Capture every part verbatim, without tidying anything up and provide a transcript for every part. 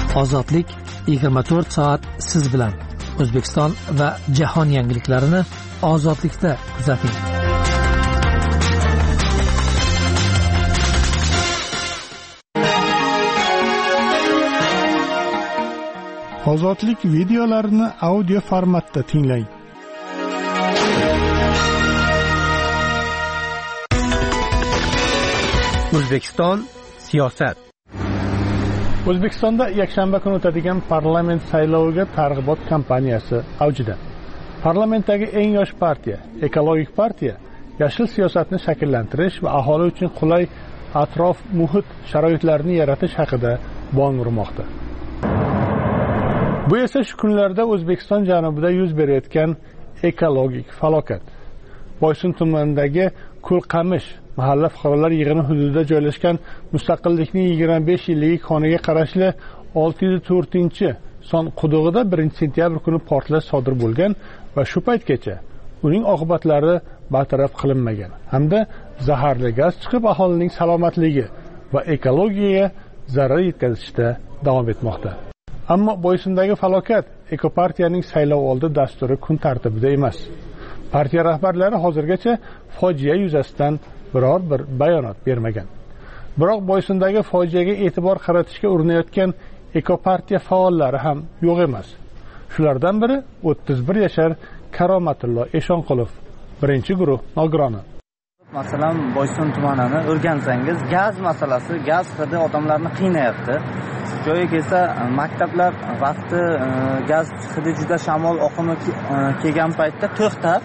Ozodlik yigirma to'rt soat siz bilan. O'zbekiston va jahon yangiliklarini ozodlikda kuzating. Ozodlik videolarini audio formatda tinglang. O'zbekiston siyosat. O'zbekistonda yakshanba kuni o'tadigan parlament sayloviga targ'ibot kampaniyasi avjida. Parlamentdagi eng yosh partiya, Ekologik partiya, yashil siyosatni shakllantirish va aholi uchun qulay atrof muhit sharoitlarini yaratish haqida bong urmoqda. Bu esa shu kunlarda O'zbekiston janubida yuz berayotgan ekologik falokat. Boysun tumanidagi Kulqamish mahalla fuqarolar yig'ini hududida joylashgan Mustaqillikning yigirma besh yilligi koniga qarashli olti yuz to'rtinchi son qudug'ida birinchi sentyabr kuni portlash sodir bo'lgan va shu paytgacha uning oqibatlari bartaraf qilinmagan hamda zaharli gaz chiqib aholining salomatligi va ekologiyaga zarar yetkazishda davom etmoqda. Ammo Boysundagi falokat Ekopartiyaning saylov oldi dasturi kun tartibida emas. Partiya rahbarlari hozirgacha fojia yuzasidan biror bir bayonot bermagan. Biroq Boysundagi fojiaga e'tibor qaratishga urinayotgan Ekopartiya faollari ham yo'q emas. Shulardan biri o'ttiz bir yashar Karomatillo Eshonqulov, birinchi guruh nogironi. Masalan, Boysun tumanini o'rgansangiz, gaz masalasi, gaz hidi odamlarni qiynayapti. Joyi kelsa, maktablar vaqti gaz hidi juda shamol oqimi kelgan paytda to'xtab,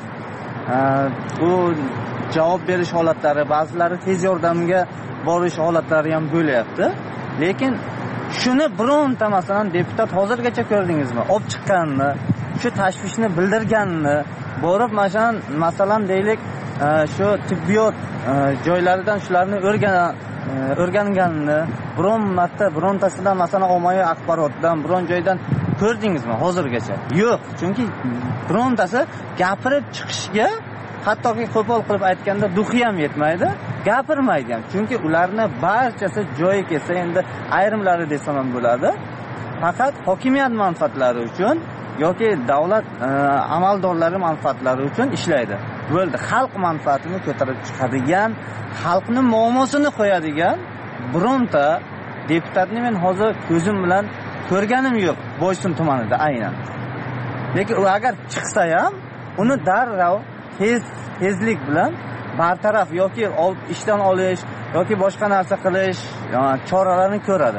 bu javob berish holatlari, ba'zilari tez yordamga borish holatlari ham bo'lyapti. Lekin shuni bironta masalan deputat hozirgacha ko'rdingizmi? Olib chiqqanini, shu tashvishni bildirganini, borib masalan, masalan deylik, shu tibbiyot joylaridan shularni o'rgan o'rganganini biron marta birontasidan masalan ommaviy axborotdan biron joydan ko'rdingizmi hozirgacha? Yo'q, chunki birontasi gapirib chiqishga, hattoki qo'pol qilib aytganda duxi ham yetmaydi, gapirmaydi ham. Chunki ularni barchasi joyi kelsa, endi ayrimlari desam ham bo'ladi, faqat hokimiyat manfaatlari uchun yoki davlat amaldorlari manfaatlari uchun ishlaydi. Bo'ldi, xalq manfaatini ko'tarib chiqadigan, xalqni muammosini qo'yadigan bironta deputatni men hozir ko'zim bilan ko'rganim yo'q Boysun tumanida aynan. Lekin u agar chiqsa ham uni darrov tez tezlik bilan bartaraf yoki ishdan olish yoki boshqa narsa qilish choralarini ko'radi.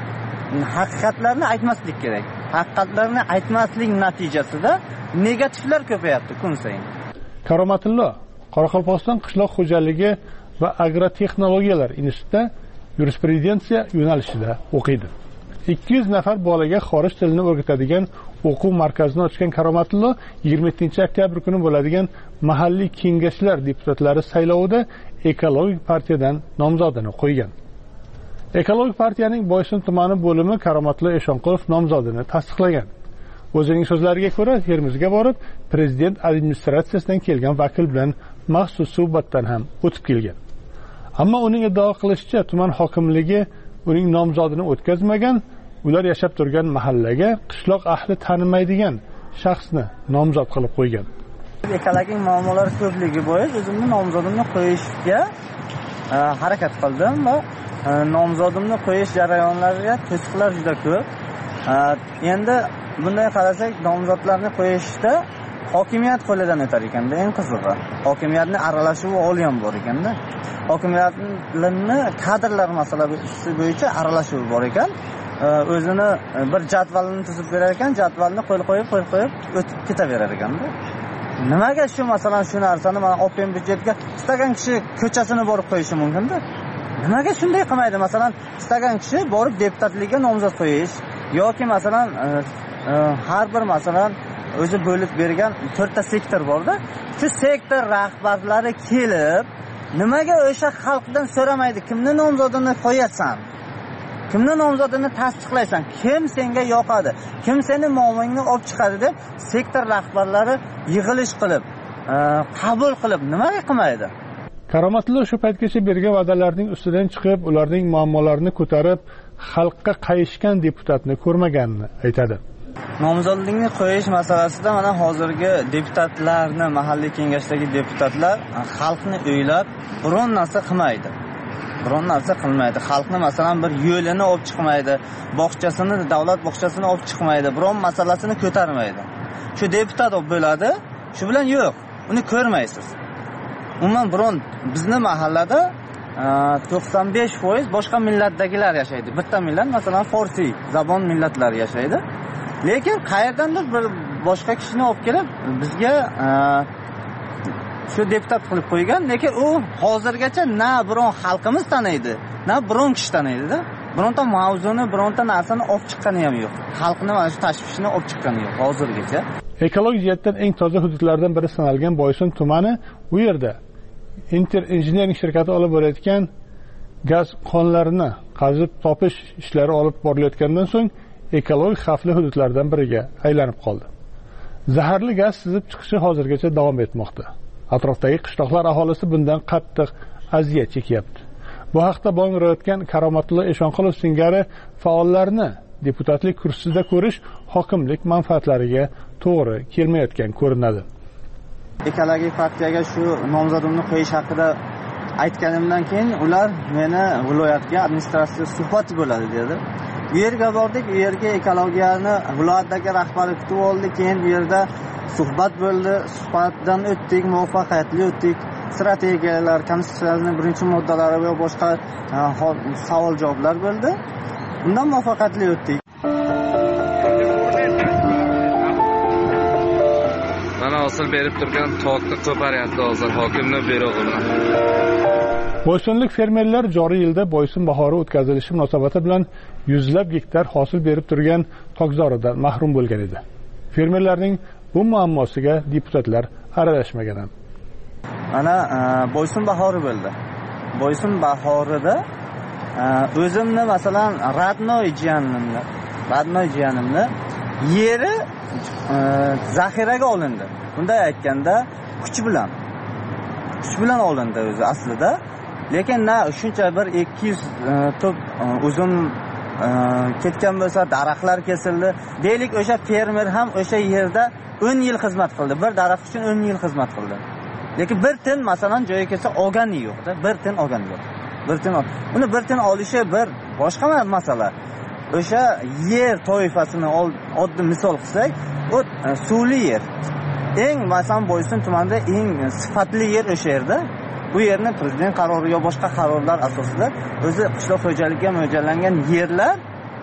Haqiqatlarni aytmaslik kerak. Haqiqatlarni aytmaslik natijasida negativlar ko'payapti kun sayin. Karomatillo Qoraqalpog'iston qishloq xo'jaligi va agrotexnologiyalar institutida yurisprudensiya yo'nalishida o'qiydi. ikki yuz nafar bolaga xorij tilini o'rgatadigan o'quv markazini ochgan Karomatillo yigirma yettinchi oktyabr kuni bo'ladigan mahalliy kengashlar deputatlari saylovida Ekologik partiyadan nomzodini qo'ygan. Ekologik partiyaning Boysun tumani bo'limi Karomatillo Eshonqulov nomzodini tasdiqlagan. O'zining so'zlariga ko'ra, Termizga borib, prezident administratsiyasidan kelgan vakil bilan maxsus suhbatdan ham o'tib kelgan. Ammo uning iddao qilishicha, tuman hokimligi uning nomzodini o'tkazmagan, ular yashab turgan mahallaga qishloq ahli tanimaydigan shaxsni nomzod qilib qo'ygan. Ekologik muammolar ko'pligi bois o'zimni nomzodimni qo'yishga harakat qildim va nomzodimni qo'yish jarayonlariga to'siqlar juda ko'p. Endi bunday qarasak, nomzodlarni qo'yishda hokimiyat qo'lidan o'tar ekanda, eng qizig'i. Hokimiyatning aralashuvi oli ham bor ekanda. Hokimiyatning kadrlar masalasi bo'yicha aralashuvi bor ekan. O'zini bir jadvalini tuzib berar ekan, jadvalni qo'l qo'yib, qo'l qo'yib o'tib ketaverar ekanda. Nimaga shu masalan shu narsani mana open byudjetga istagan kishi ko'chasini borib qo'yishi mumkin-da? Nimaga shunday qilmaydi? Masalan, istagan kishi borib deputatlikka nomzod qo'yish yoki masalan har bir masalan o'zi bo'lib bergan to'rtta sektor bor-da. Shu sektor rahbarlari kelib, nimaga o'sha xalqdan so'ramaydi, kimni nomzodini qo'yasan? Kimni nomzodini tasdiqlaysan? Kim senga yoqadi? Kim seni muammongni olib chiqadi deb sektor rahbarlari yig'ilish qilib, qabul qilib nimaga qilmaydi? Karomatli shu paytgacha bergan va'dalarning ustidan chiqib, ularning muammolarini ko'tarib, xalqqa qayishgan deputatni ko'rmaganini aytadi. Nomzodlikni qo'yish masalasida mana hozirgi deputatlarni, mahalliy kengashdagi deputatlar xalqni o'ylab biron narsa qilmaydi. Biron narsa qilmaydi. Xalqni masalan bir yo'lini olib chiqmaydi, bog'chasini, davlat bog'chasini olib chiqmaydi, biron masalasini ko'tarmaydi. Shu deputat bo'ladi, shu bilan yo'q, uni ko'rmaysiz. Umuman biron bizni mahallada to'qson besh foiz boshqa millatdagilar yashaydi. Bitta millat, masalan, Forsiy zabon millatlar yashaydi. Lekin qayerdandir bir boshqa kishini olib kelib bizga shu deputat qilib qo'ygan, lekin u hozirgacha na biron xalqimiz taniydi, na biron kishi taniydi-da. Bironta mavzuni, bironta narsani olib chiqqani ham yo'q. Xalqni mana shu tashvishini olib chiqqani yo'q hozirgacha. Ekologik jihatdan eng toza hududlardan biri sanalgan Boysun tumani, u yerda Inter Engineering shirkati olib borayotgan gaz konlarini qazib topish ishlari olib borilayotgandan so'ng ekologik xavfli hududlardan biriga aylanib qoldi. Zaharli gaz sizib chiqishi hozirgacha davom etmoqda. Atrofdagi qishloqlar aholisi bundan qattiq aziyat chekyapti. Bu haqda bong urayotgan Karomatullo Eshonqulov singari faollarni deputatlik kursisida ko'rish hokimlik manfaatlariga to'g'ri kelmayotgan ko'rinadi. Ekologik partiyaga shu nomzodimni qo'yish haqida aytganimdan keyin ular meni viloyatga administratsiya suhbati bo'ladi dedi. Bu yerga bordik, u yerga ekologiyani viloyatdagi rahbari kutib oldi, keyin bu yerda suhbat bo'ldi, suhbatdan o'tdik, muvaffaqiyatli o'tdik. Strategiyalar, konstitutsiyaning birinchi moddalari va boshqa savol javoblar bo'ldi. Bundan muvaffaqiyatli o'tdik. Mana hosil berib turgan toqni ko'paryapti hozir hokimning buyrug'i. Boysunlik fermerlar joriy yilda Boysun bahori o'tkazilishi munosabati bilan yuzlab gektar hosil berib turgan tokzoridan mahrum bo'lgan edi. Fermerlarning bu muammosiga deputatlar aralashmagan. Mana Boysun bahori bo'ldi. Boysun bahorida o'zimni masalan Radnoy jiyanimni, Radnoy jiyanimni yeri zaxiraga olindi. Bunday aytganda kuch bilan kuch bilan olindi o'zi aslida. Lekin na shuncha bir ikki yuz top uzun ketgan bo'lsa, daraxtlar kesildi. Deylik, o'sha fermer ham o'sha yerda o'n yil xizmat qildi. Bir daraxt uchun o'n yil xizmat qildi. Lekin bir tin masalan joyiga kelsa olgani yo'q-da, bir tin olgani yo'q. Bir tin uni bir tin olishi bir boshqa masala. O'sha yer toifasini oddiy misol qilsak, u suvli yer. Eng masalan Boysun tumanida eng sifatli yer o'sha yerda. Bu yerni prezident qarori yo boshqa qarorlar asosida o'zi qishloq xo'jaligiga mo'ljallangan yerlar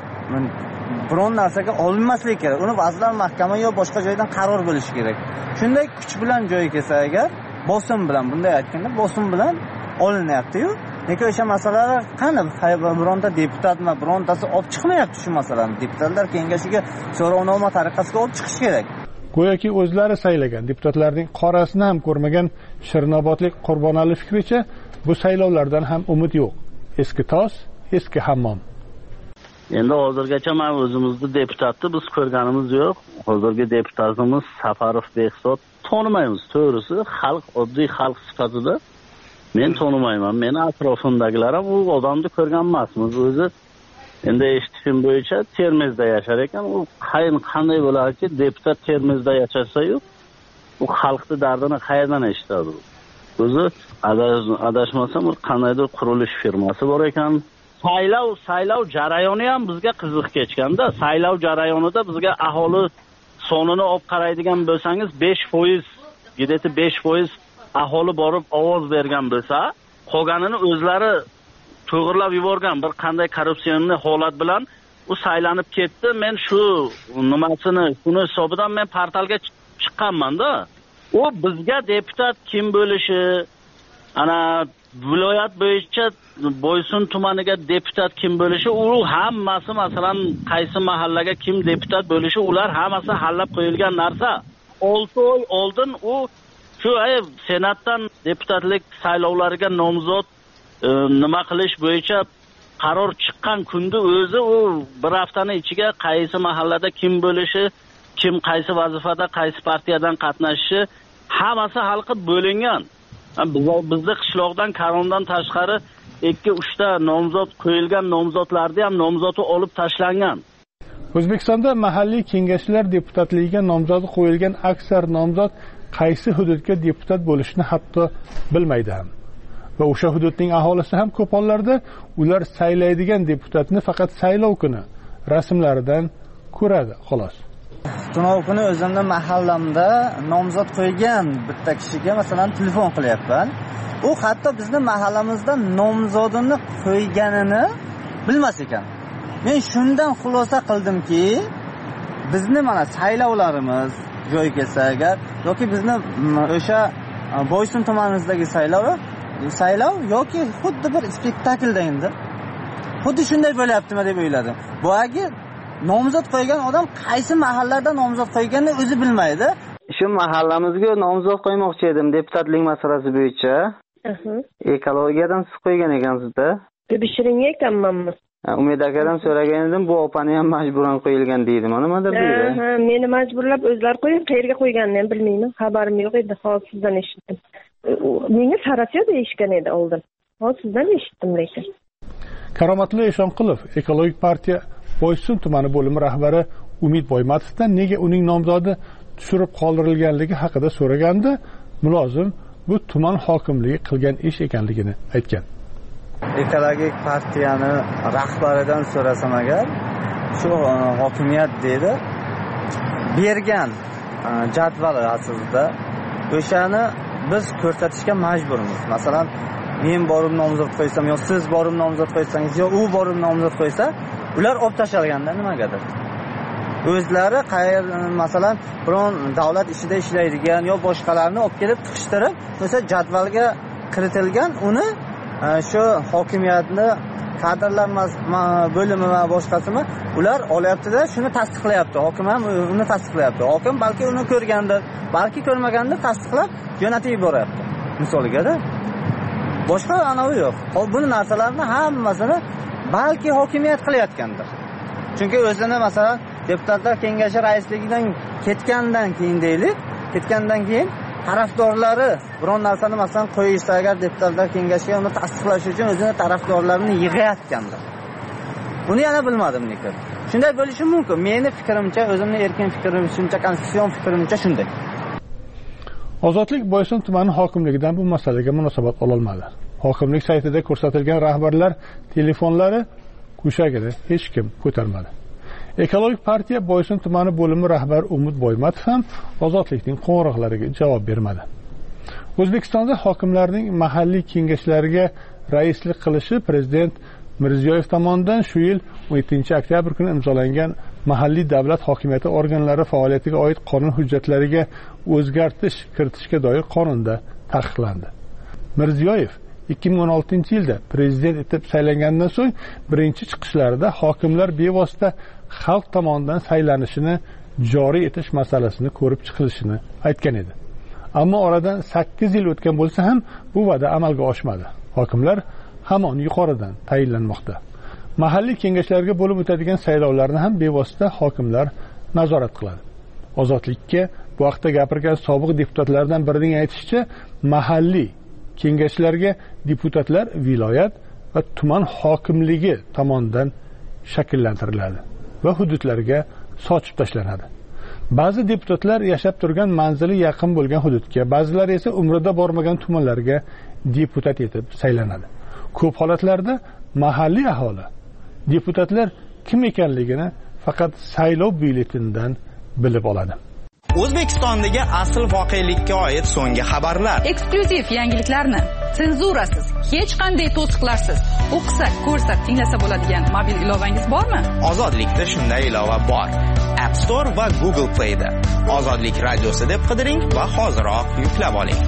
biron narsaga olinmasligi kerak. Uni vazirlar mahkamasi yo boshqa joydan qaror bo'lishi kerak. Shunday kuch bilan joyi kelsa agar, bosim bilan, bunday aytganda bosim bilan olinyapti-yu. Lekin o'sha masalalar qani bironta deputatmi, birontasi olib chiqmayapti shu masalani. Deputatlar kengashiga so'rovnoma tariqasida olib chiqish kerak. Go'yoki o'zlari saylagan deputatlarning qorasini ham ko'rmagan Shirnobodlik Qurbonali fikricha, bu saylovlardan ham umid yo'q. Eski tos, eski hammom. Endi hozirgacha men o'zimizni deputatni biz ko'rganimiz yo'q. Hozirgi deputatimiz Safarov Behzod tonimaymiz, to'g'risi, xalq, oddiy xalq sifatida men tonimayman. Meni atrofimdagilar ham u odamni ko'rgan emasmiz. O'zi endi eshitishim bo'yicha Termizda yashar ekan. U qanday bo'larki, deputat Termizda yashasa-yu, u xalqni dardini qayerdan eshitadi? O'zi adashmasam, qandaydir qurilish firmasi bor ekan. Saylov, saylov jarayoni ham bizga qiziq kechganda, saylov jarayonida bizga aholi sonini olib qaraydigan bo'lsangiz, besh foiz, gideti besh foiz aholi borib ovoz bergan bo'lsa, qolganini o'zlari to'g'irlab yuborgan bir qanday korrupsionni holat bilan u saylanib ketdi. Men shu nimasini, shuni hisobidan men portalga chiqqanman-da. U bizga deputat kim bo'lishi, ana viloyat bo'yicha Boysun tumaniga deputat kim bo'lishi, u hammasi masalan qaysi mahallaga kim deputat bo'lishi, ular hammasi hallab qo'yilgan narsa. olti oy oldin u shu ay senatdan deputatlik saylovlariga nomzod e, nima qilish bo'yicha qaror chiqqan kunda o'zi u bir haftani ichiga qaysi mahallada kim bo'lishi, kim qaysi vazifada, qaysi partiyadan qatnashishi hammasi hal qilib bo'lingan. Bizda qishloqdan Karondan tashqari ikki uchta nomzod qo'yilgan nomzodlarni ham nomzodi olib tashlangan. O'zbekistonda mahalliy kengashlar deputatligiga nomzodi qo'yilgan aksar nomzod qaysi hududga deputat bo'lishini hatto bilmaydi ham. Va o'sha hududning aholisi ham ko'p hollarda ular saylaydigan deputatni faqat saylov kuni rasmlaridan ko'radi, xolos. Tunov kuni o'zimni mahallamda nomzod qo'ygan bitta kishiga masalan telefon qilyapman. U hatto bizning mahallamizda nomzodini qo'yganini bilmas ekan. Men shundan xulosa qildimki, bizni mana saylovlarimiz joy kelsa agar yoki bizni o'sha Boysun tumanimizdagi saylov saylov yoki xuddi bir spektaklda endi. Xuddi shunday bo'lyaptimi deb o'yladim. Boyagi nomzod qo'ygan odam qaysi mahallada nomzod qo'yganini o'zi bilmaydi. Shu mahallamizga nomzod qo'ymoqchi edim deputatlik masalasi bo'yicha. Ekologiyadan siz qo'ygan ekansiz-da. Tekshiringa ekanmanmi? Umid akadan so'ragan edim, bu opani ham majburan qo'yilgan deydi. Mana nimadir deydi. Ha, meni majburlab o'zlari qo'ygan, qayerga qo'yganini ham bilmayman. Xabarim yo'q edi, hozir sizdan eshitdim. Menga Sarafiya deyishgan edi oldin. Hozir sizdan eshitdim lekin. Karomatli Eshonqulov Ekologik partiya Boysun tumani bo'limi rahbari Umid Boymatovdan nega uning nomzodi tushirib qoldirilganligi haqida so'raganda, mulozim bu tuman hokimligi qilgan ish ekanligini aytgan. Ekologik partiyani rahbaridan so'rasam agar, shu hokimiyat dedi, bergan jadval asosida o'shani biz ko'rsatishga majburmiz. Masalan, men borib nomzod qo'ysam, yo siz borib nomzod qo'ysangiz, yo u borib nomzod qo'ysa, ular olib tashalganda nimagadir. O'zlari qayer masalan biron davlat ishida ishlaydigan yo boshqalarni olib kelib tiqishtirib, o'sha jadvalga kiritilgan uni shu hokimiyatni kadrlar bo'limi va boshqasimi ular olyapti-da, shuni tasdiqlayapti. Hokim ham uni tasdiqlayapti. Hokim balki uni ko'rgandir, balki ko'rmagandir, tasdiqlab jo'natib yuboryapti. Misoliga-da. Boshqa anavi yo'q. Hop bu narsalarni hammasini balki hokimiyat qilayotgandir. Chunki o'zini masalan deputatlar kengashi raisligidan ketgandan keyin deylik, ketgandan keyin tarafdorlari biron narsani masalan qo'yishsa agar deputatlar kengashiga uni tasdiqlash uchun o'zini tarafdorlarini yig'ayotgandir. Buni yana bilmadim lekin. Shunday bo'lishi mumkin. Meni fikrimcha, o'zimning erkin fikrim, shuncha konstitutsion fikrimcha shunday. Ozodlik Boysun tumani hokimligidan bu masalaga munosabat ololmadi. Hokimlik saytida ko'rsatilgan rahbarlar telefonlari go'shagini hech kim ko'tarmadi. Ekologik partiya Boysun tumani bo'limi rahbari Umid Boymatov ham Ozodlikning qo'ng'iroqlariga javob bermadi. O'zbekistonda hokimlarning mahalliy kengashlariga raislik qilishi prezident Mirziyoyev tomonidan shu yil o'n yettinchi oktyabr kuni imzolangan mahalliy davlat hokimiyati organlari faoliyatiga oid qonun hujjatlariga o'zgartirish kiritishga doir qonunda taqiqlandi. Mirziyoyev ikki ming o'n oltinchi yilda prezident etib saylangandan so'ng birinchi chiqishlarida hokimlar bevosita xalq tomonidan saylanishini joriy etish masalasini ko'rib chiqilishini aytgan edi. Ammo oradan sakkiz yil o'tgan bo'lsa ham bu va'da amalga oshmadi. Hokimlar hamon yuqoridan tayinlanmoqda. Mahalliy kengashlarga bo'lib o'tadigan saylovlarni ham bevosita hokimlar nazorat qiladi. Ozodlikka bu haqda gapirgan sobiq deputatlardan birining aytishicha, mahalliy kengashlarga deputatlar viloyat va tuman hokimligi tomonidan shakllantiriladi va hududlarga sochib tashlanadi. Ba'zi deputatlar yashab turgan manzili yaqin bo'lgan hududga, ba'zilar esa umrida bormagan tumanlarga deputat etib saylanadi. Ko'p holatlarda mahalliy aholi deputatlar kim ekanligini faqat saylov byulletenidan bilib oladi. O'zbekistondagi asl voqelikka oid so'nggi xabarlar, eksklyuziv yangiliklarni senzurasiz, hech qanday to'siqlarsiz o'qisa, ko'rsa, tinglasa bo'ladigan mobil ilovangiz bormi? Ozodlikda shunday ilova bor. App Store va Google Play da. Ozodlik radiosi deb qidiring va hoziroq yuklab oling.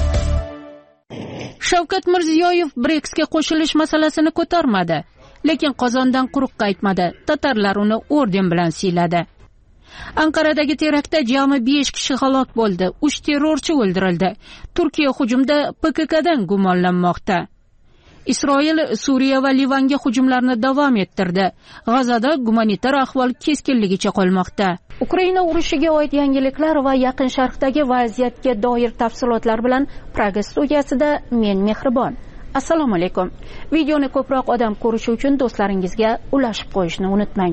Shavkat Mirziyoyev BRICSga qo'shilish masalasini ko'tarmadi, lekin Qozondan quruq qaytmadi. Tatarlar uni orden bilan siyladi. Anqaradagi teraktda jami besh kishi halok bo'ldi, uch terrorchi o'ldirildi. Turkiya hujumda P K K'dan gumonlanmoqda. Isroil Suriya va Livanga hujumlarni davom ettirdi. G'azada gumanitar ahvol keskinligicha qolmoqda. Ukraina urushiga oid yangiliklar va Yaqin Sharqdagi vaziyatga doir tafsilotlar bilan Praga studiyasida men Mehribon. Assalomu alaykum. Videoni ko'proq odam ko'rishi uchun do'stlaringizga ulashib qo'yishni unutmang.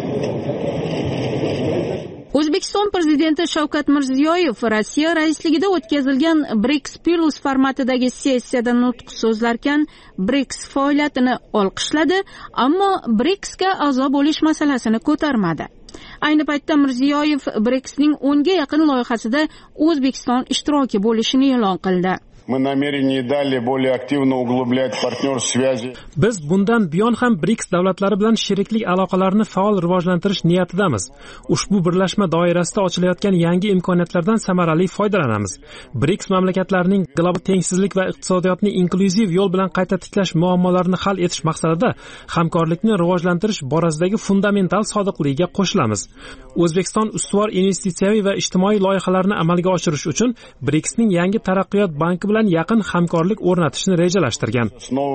O'zbekiston prezidenti Shavkat Mirziyoyev Rossiya raisligida o'tkazilgan BRICS Plus formatidagi sessiyada nutq so'zlarkan BRICS faoliyatini olqishladi, ammo BRICSga a'zo bo'lish masalasini ko'tarmadi. Ayni paytda Mirziyoyev BRICSning o'nga yaqin loyihasida O'zbekiston ishtiroki bo'lishini e'lon qildi. Мы намерены и далее более активно углублять партнерские связи. Biz bundan buyon ham BRICS davlatlari bilan sheriklik aloqalarini faol rivojlantirish niyatidamiz. Ushbu birlashma doirasida ochilayotgan yangi imkoniyatlardan samarali foydalanamiz. BRICS mamlakatlarining global tengsizlik va iqtisodiyotni inklyuziv yo'l bilan qayta tiklash muammolarini hal etish maqsadida hamkorlikni rivojlantirish borasidagi fundamental sodiqligiga qo'shilamiz. O'zbekiston ustuvor investitsiyaviy va ijtimoiy loyihalarni amalga oshirish uchun BRICSning yangi taraqqiyot banki bilan yaqin hamkorlik o'rnatishni rejalashtirgan.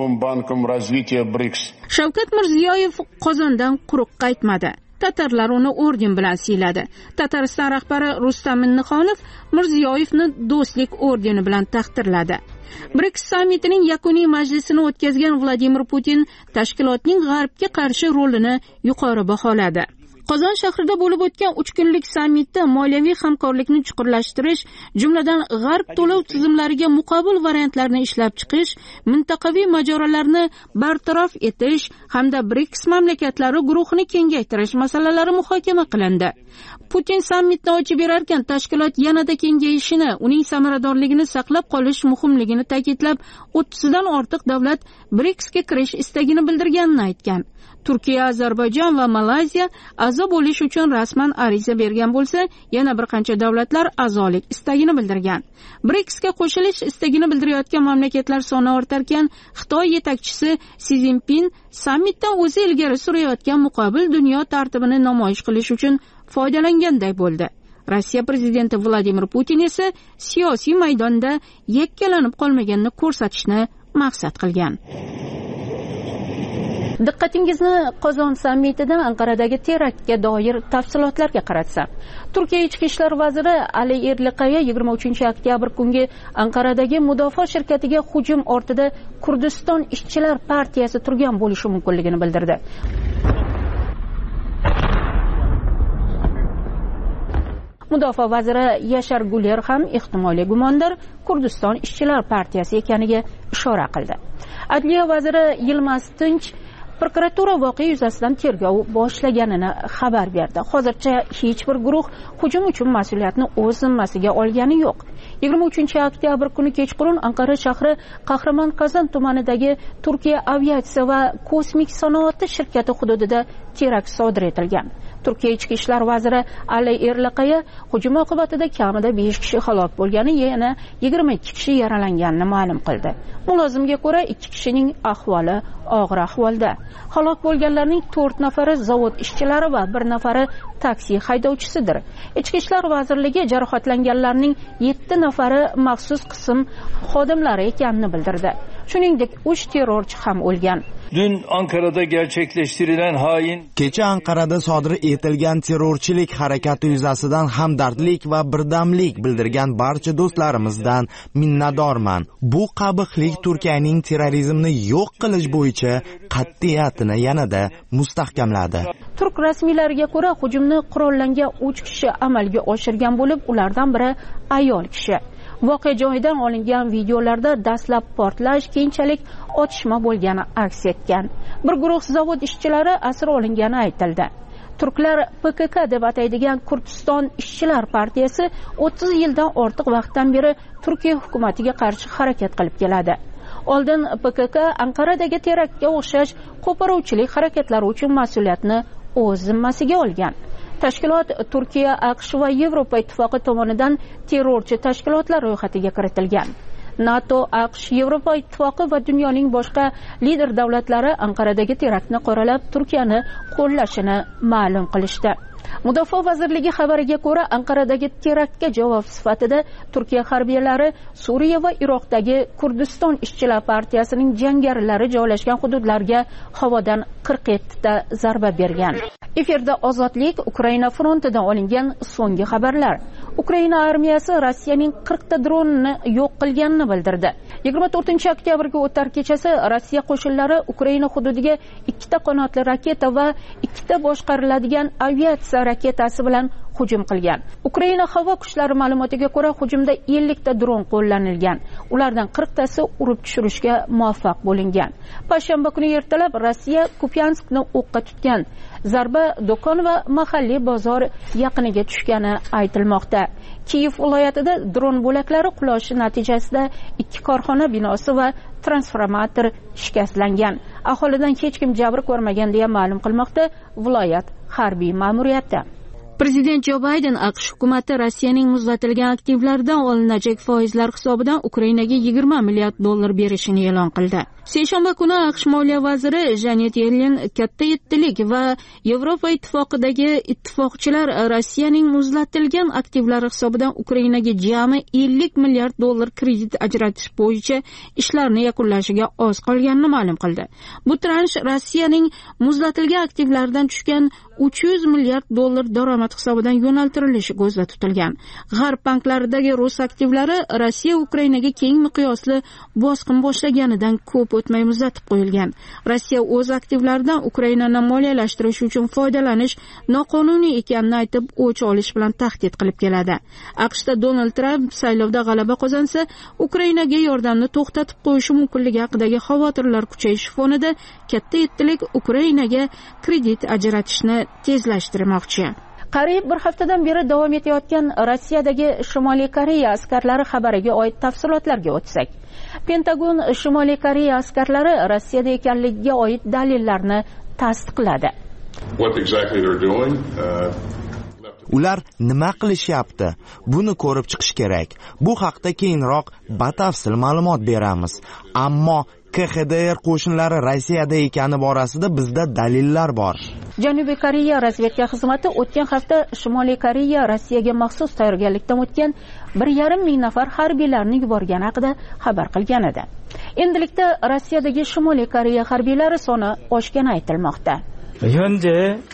Shavkat Mirziyoyev Qozondan quruq qaytmadi. Tatarlar uni orden bilan siyladi. Tatariston rahbari Rustam Minnixonov Mirziyoyevni do'stlik ordeni bilan taqdirladi. BRICS sammitining yakuniy majlisini o'tkazgan Vladimir Putin tashkilotning g'arbga qarshi rolini yuqori baholadi. Qozon shahrida bo'lib o'tgan uch kunlik sammitda moliyaviy hamkorlikni chuqurlashtirish, jumladan g'arb to'lov tizimlariga muqobil variantlarni ishlab chiqish, mintaqaviy mojarolarni bartaraf etish hamda BRICS mamlakatlari guruhini kengaytirish masalalari muhokama qilindi. Putin sammitni ochib berarkan, tashkilot yanada kengayishini, uning samaradorligini saqlab qolish muhimligini ta'kidlab, o'ttizdan ortiq davlat BRICSga kirish istagini bildirganini aytgan. Turkiya, Ozarbayjon va Malayziya a'zo bo'lish uchun rasman ariza bergan bo'lsa, yana bir qancha davlatlar a'zolik istagini bildirgan. BRICSga qo'shilish istagini bildirayotgan mamlakatlar soni ortarkan, Xitoy yetakchisi Si Zinpin sammitdan o'zi ilgari surayotgan muqobil dunyo tartibini namoyish qilish uchun foydalanganday bo'ldi. Rossiya prezidenti Vladimir Putin esa siyosiy maydonda yakkalanib qolmaganini ko'rsatishni maqsad qilgan. Diqqatingizni Qozon sammitidan Anqaradagi teraktga doir tafsilotlarga qaratsak, Turkiya ichki ishlar vaziri Ali Erliqaya yigirma uchinchi oktyabr kungi Anqaradagi mudofaa shirkatiga hujum ortida Kurdiston ishchilar partiyasi turgan bo'lishi mumkinligini bildirdi. Mudofaa vaziri Yashar Guler ham ehtimoliy gumondor Kurdiston ishchilar partiyasi ekaniga ishora qildi. Adliya vaziri Yilmaz Tinch prokuratura voqea yuzasidan tergov boshlaganini xabar berdi. Hozircha hech bir guruh hujum uchun mas'uliyatni o'z zimmasiga olgani yo'q. yigirma uchinchi oktyabr kuni kechqurun Anqara shahri Qahramon Qazon tumanidagi Turkiya aviatsiya va kosmik sanoati shirkati hududida terakt sodir etilgan. Turkiya ichki ishlar vaziri Ali Erliqaya hujum oqibatida kamida besh kishi halok bo'lgani, yana yigirma ikki kishi yaralanganini ma'lum qildi. Mulozimga ko'ra, ikki kishining ahvoli og'ir ahvolda. Halok bo'lganlarning to'rt nafari zavod ishchilari va bir nafari taksi haydovchisidir. Ichki ishlar vazirligi jarohatlanganlarning yetti nafari maxsus qism xodimlari ekanini bildirdi. Shuningdek, uch terrorchi ham o'lgan. Dün Ankara'da gerçekleştirilen hain Kecha Ankara'da sodir etilgan terrorchilik harakati yuzasidan hamdardlik va birdamlik bildirgan barcha do'stlarimizdan minnatdorman. Bu qabihlik Turkiyaning terrorizmni yo'q qilish bo'yicha qat'iyatini yanada mustahkamladi. Turk rasmiylariga ko'ra, hujumni qurollangan uch kishi amalga oshirgan bo'lib, ulardan biri ayol kishi. Voqea joyidan olingan videolarda dastlab portlash, keyinchalik otishma bo'lgani aks etgan. Bir guruh zavod ishchilari asir olingani aytildi. Turklar P K K deb ataydigan Kurdiston ishchilar partiyasi o'ttiz yildan ortiq vaqtdan beri Turkiya hukumatiga qarshi harakat qilib keladi. Oldin P K K Anqaradagi teraktga o'xshash qo'poruvchilik harakatlari uchun mas'uliyatni o'z zimmasiga olgan. Tashkilot Turkiya, AQSh va Yevropa ittifoqi tomonidan terrorchi tashkilotlar ro'yxatiga kiritilgan. NATO, AQSh, Yevropa ittifoqi va dunyoning boshqa lider davlatlari Anqaradagi teraktni qoralab, Turkiyani qo'llashini ma'lum qilishdi. Mudofaa vazirligi xabariga ko'ra, Anqaradagi teraktga javob sifatida Turkiya harbiylari Suriya va Iroqdagi Kurdiston ishchilar partiyasining jangarilari joylashgan hududlarga havodan qirq yetti ta zarba bergan. Efirda Ozodlik Ukraina frontidan olingan so'nggi xabarlar. Ukraina armiyasi Rossiyaning qirqta dronini yo'q qilganini bildirdi. yigirma to'rtinchi oktyabrga o'tar kechasi Rossiya qo'shinlari Ukraina hududiga ikkita qanotli raketa va ikkita boshqariladigan aviatsiya raketasi bilan hujum qilgan. Ukraina havo kuchlari ma'lumotiga ko'ra, hujumda ellikta dron qo'llanilgan. Ulardan qirqtasi urib tushirishga muvaffaq bo'lingan. Payshanba kuni ertalab Rossiya Kupyanskni o'qqa tutgan. Zarba do'kon va mahalliy bozor yaqiniga tushgani aytilmoqda. Kiyev viloyatida dron bo'laklari qulashi natijasida ikki korxona binosi va transformator shikastlangan. Aholidan hech kim jabr ko'rmagan deya ma'lum qilmoqda viloyat harbiy ma'muriyati. Prezident Jo Bayden AQSh hukumati Rossiyaning muzlatilgan aktivlaridan olinajak foizlar hisobidan Ukrainaga yigirma milliard dollar berishini e'lon qildi. Seshanba kuni AQSh moliya vaziri Janet Yellen katta yettilik va Yevropa ittifoqidagi ittifoqchilar Rossiyaning muzlatilgan aktivlari hisobidan Ukrainaga jami ellik milliard dollar kredit ajratish bo'yicha ishlarni yakunlashiga oz qolganini ma'lum qildi. Bu transh Rossiyaning muzlatilgan aktivlaridan tushgan uch yuz milliard dollar daromad hisobidan yo'naltirilishi ko'zda tutilgan. G'arb banklaridagi rus aktivlari Rossiya Ukrainaga keng miqyosli bosqin boshlaganidan ko'p o'tmay muzlatib qo'yilgan. Rossiya o'z aktivlaridan Ukrainani moliyalashtirish uchun foydalanish noqonuniy ekanini aytib, o'ch olish bilan tahdid qilib keladi. AQShda Donald Tramp saylovda g'alaba qozonsa, Ukrainaga yordamni to'xtatib qo'yishi mumkinligi haqidagi xavotirlar kuchayishi fonida katta yettilik Ukrainaga kredit ajratishni tezlashtirmoqchi. Qariyb bir haftadan beri davom etayotgan Rossiyadagi Shimoliy Koreya askarlari xabariga oid tafsilotlarga o'tsak. Pentagon Shimoliy Koreya askarlari Rossiyada ekanligiga oid dalillarni tasdiqladi. What exactly they're doing? Uh... Ular nima qilishyapti? Buni ko'rib chiqish kerak. Bu haqda keyinroq batafsil ma'lumot beramiz. Ammo K X D R qo'shinlari Rossiyada ekani borasida bizda dalillar bor. Janubiy Koreya razvedka xizmati o'tgan hafta Shimoliy Koreya Rossiyaga maxsus tayyorgarlikdan o'tgan bir yarim ming nafar harbiylarni yuborgani haqida xabar qilgan edi. Endilikda Rossiyadagi Shimoliy Koreya harbiylari soni oshgani aytilmoqda. 현재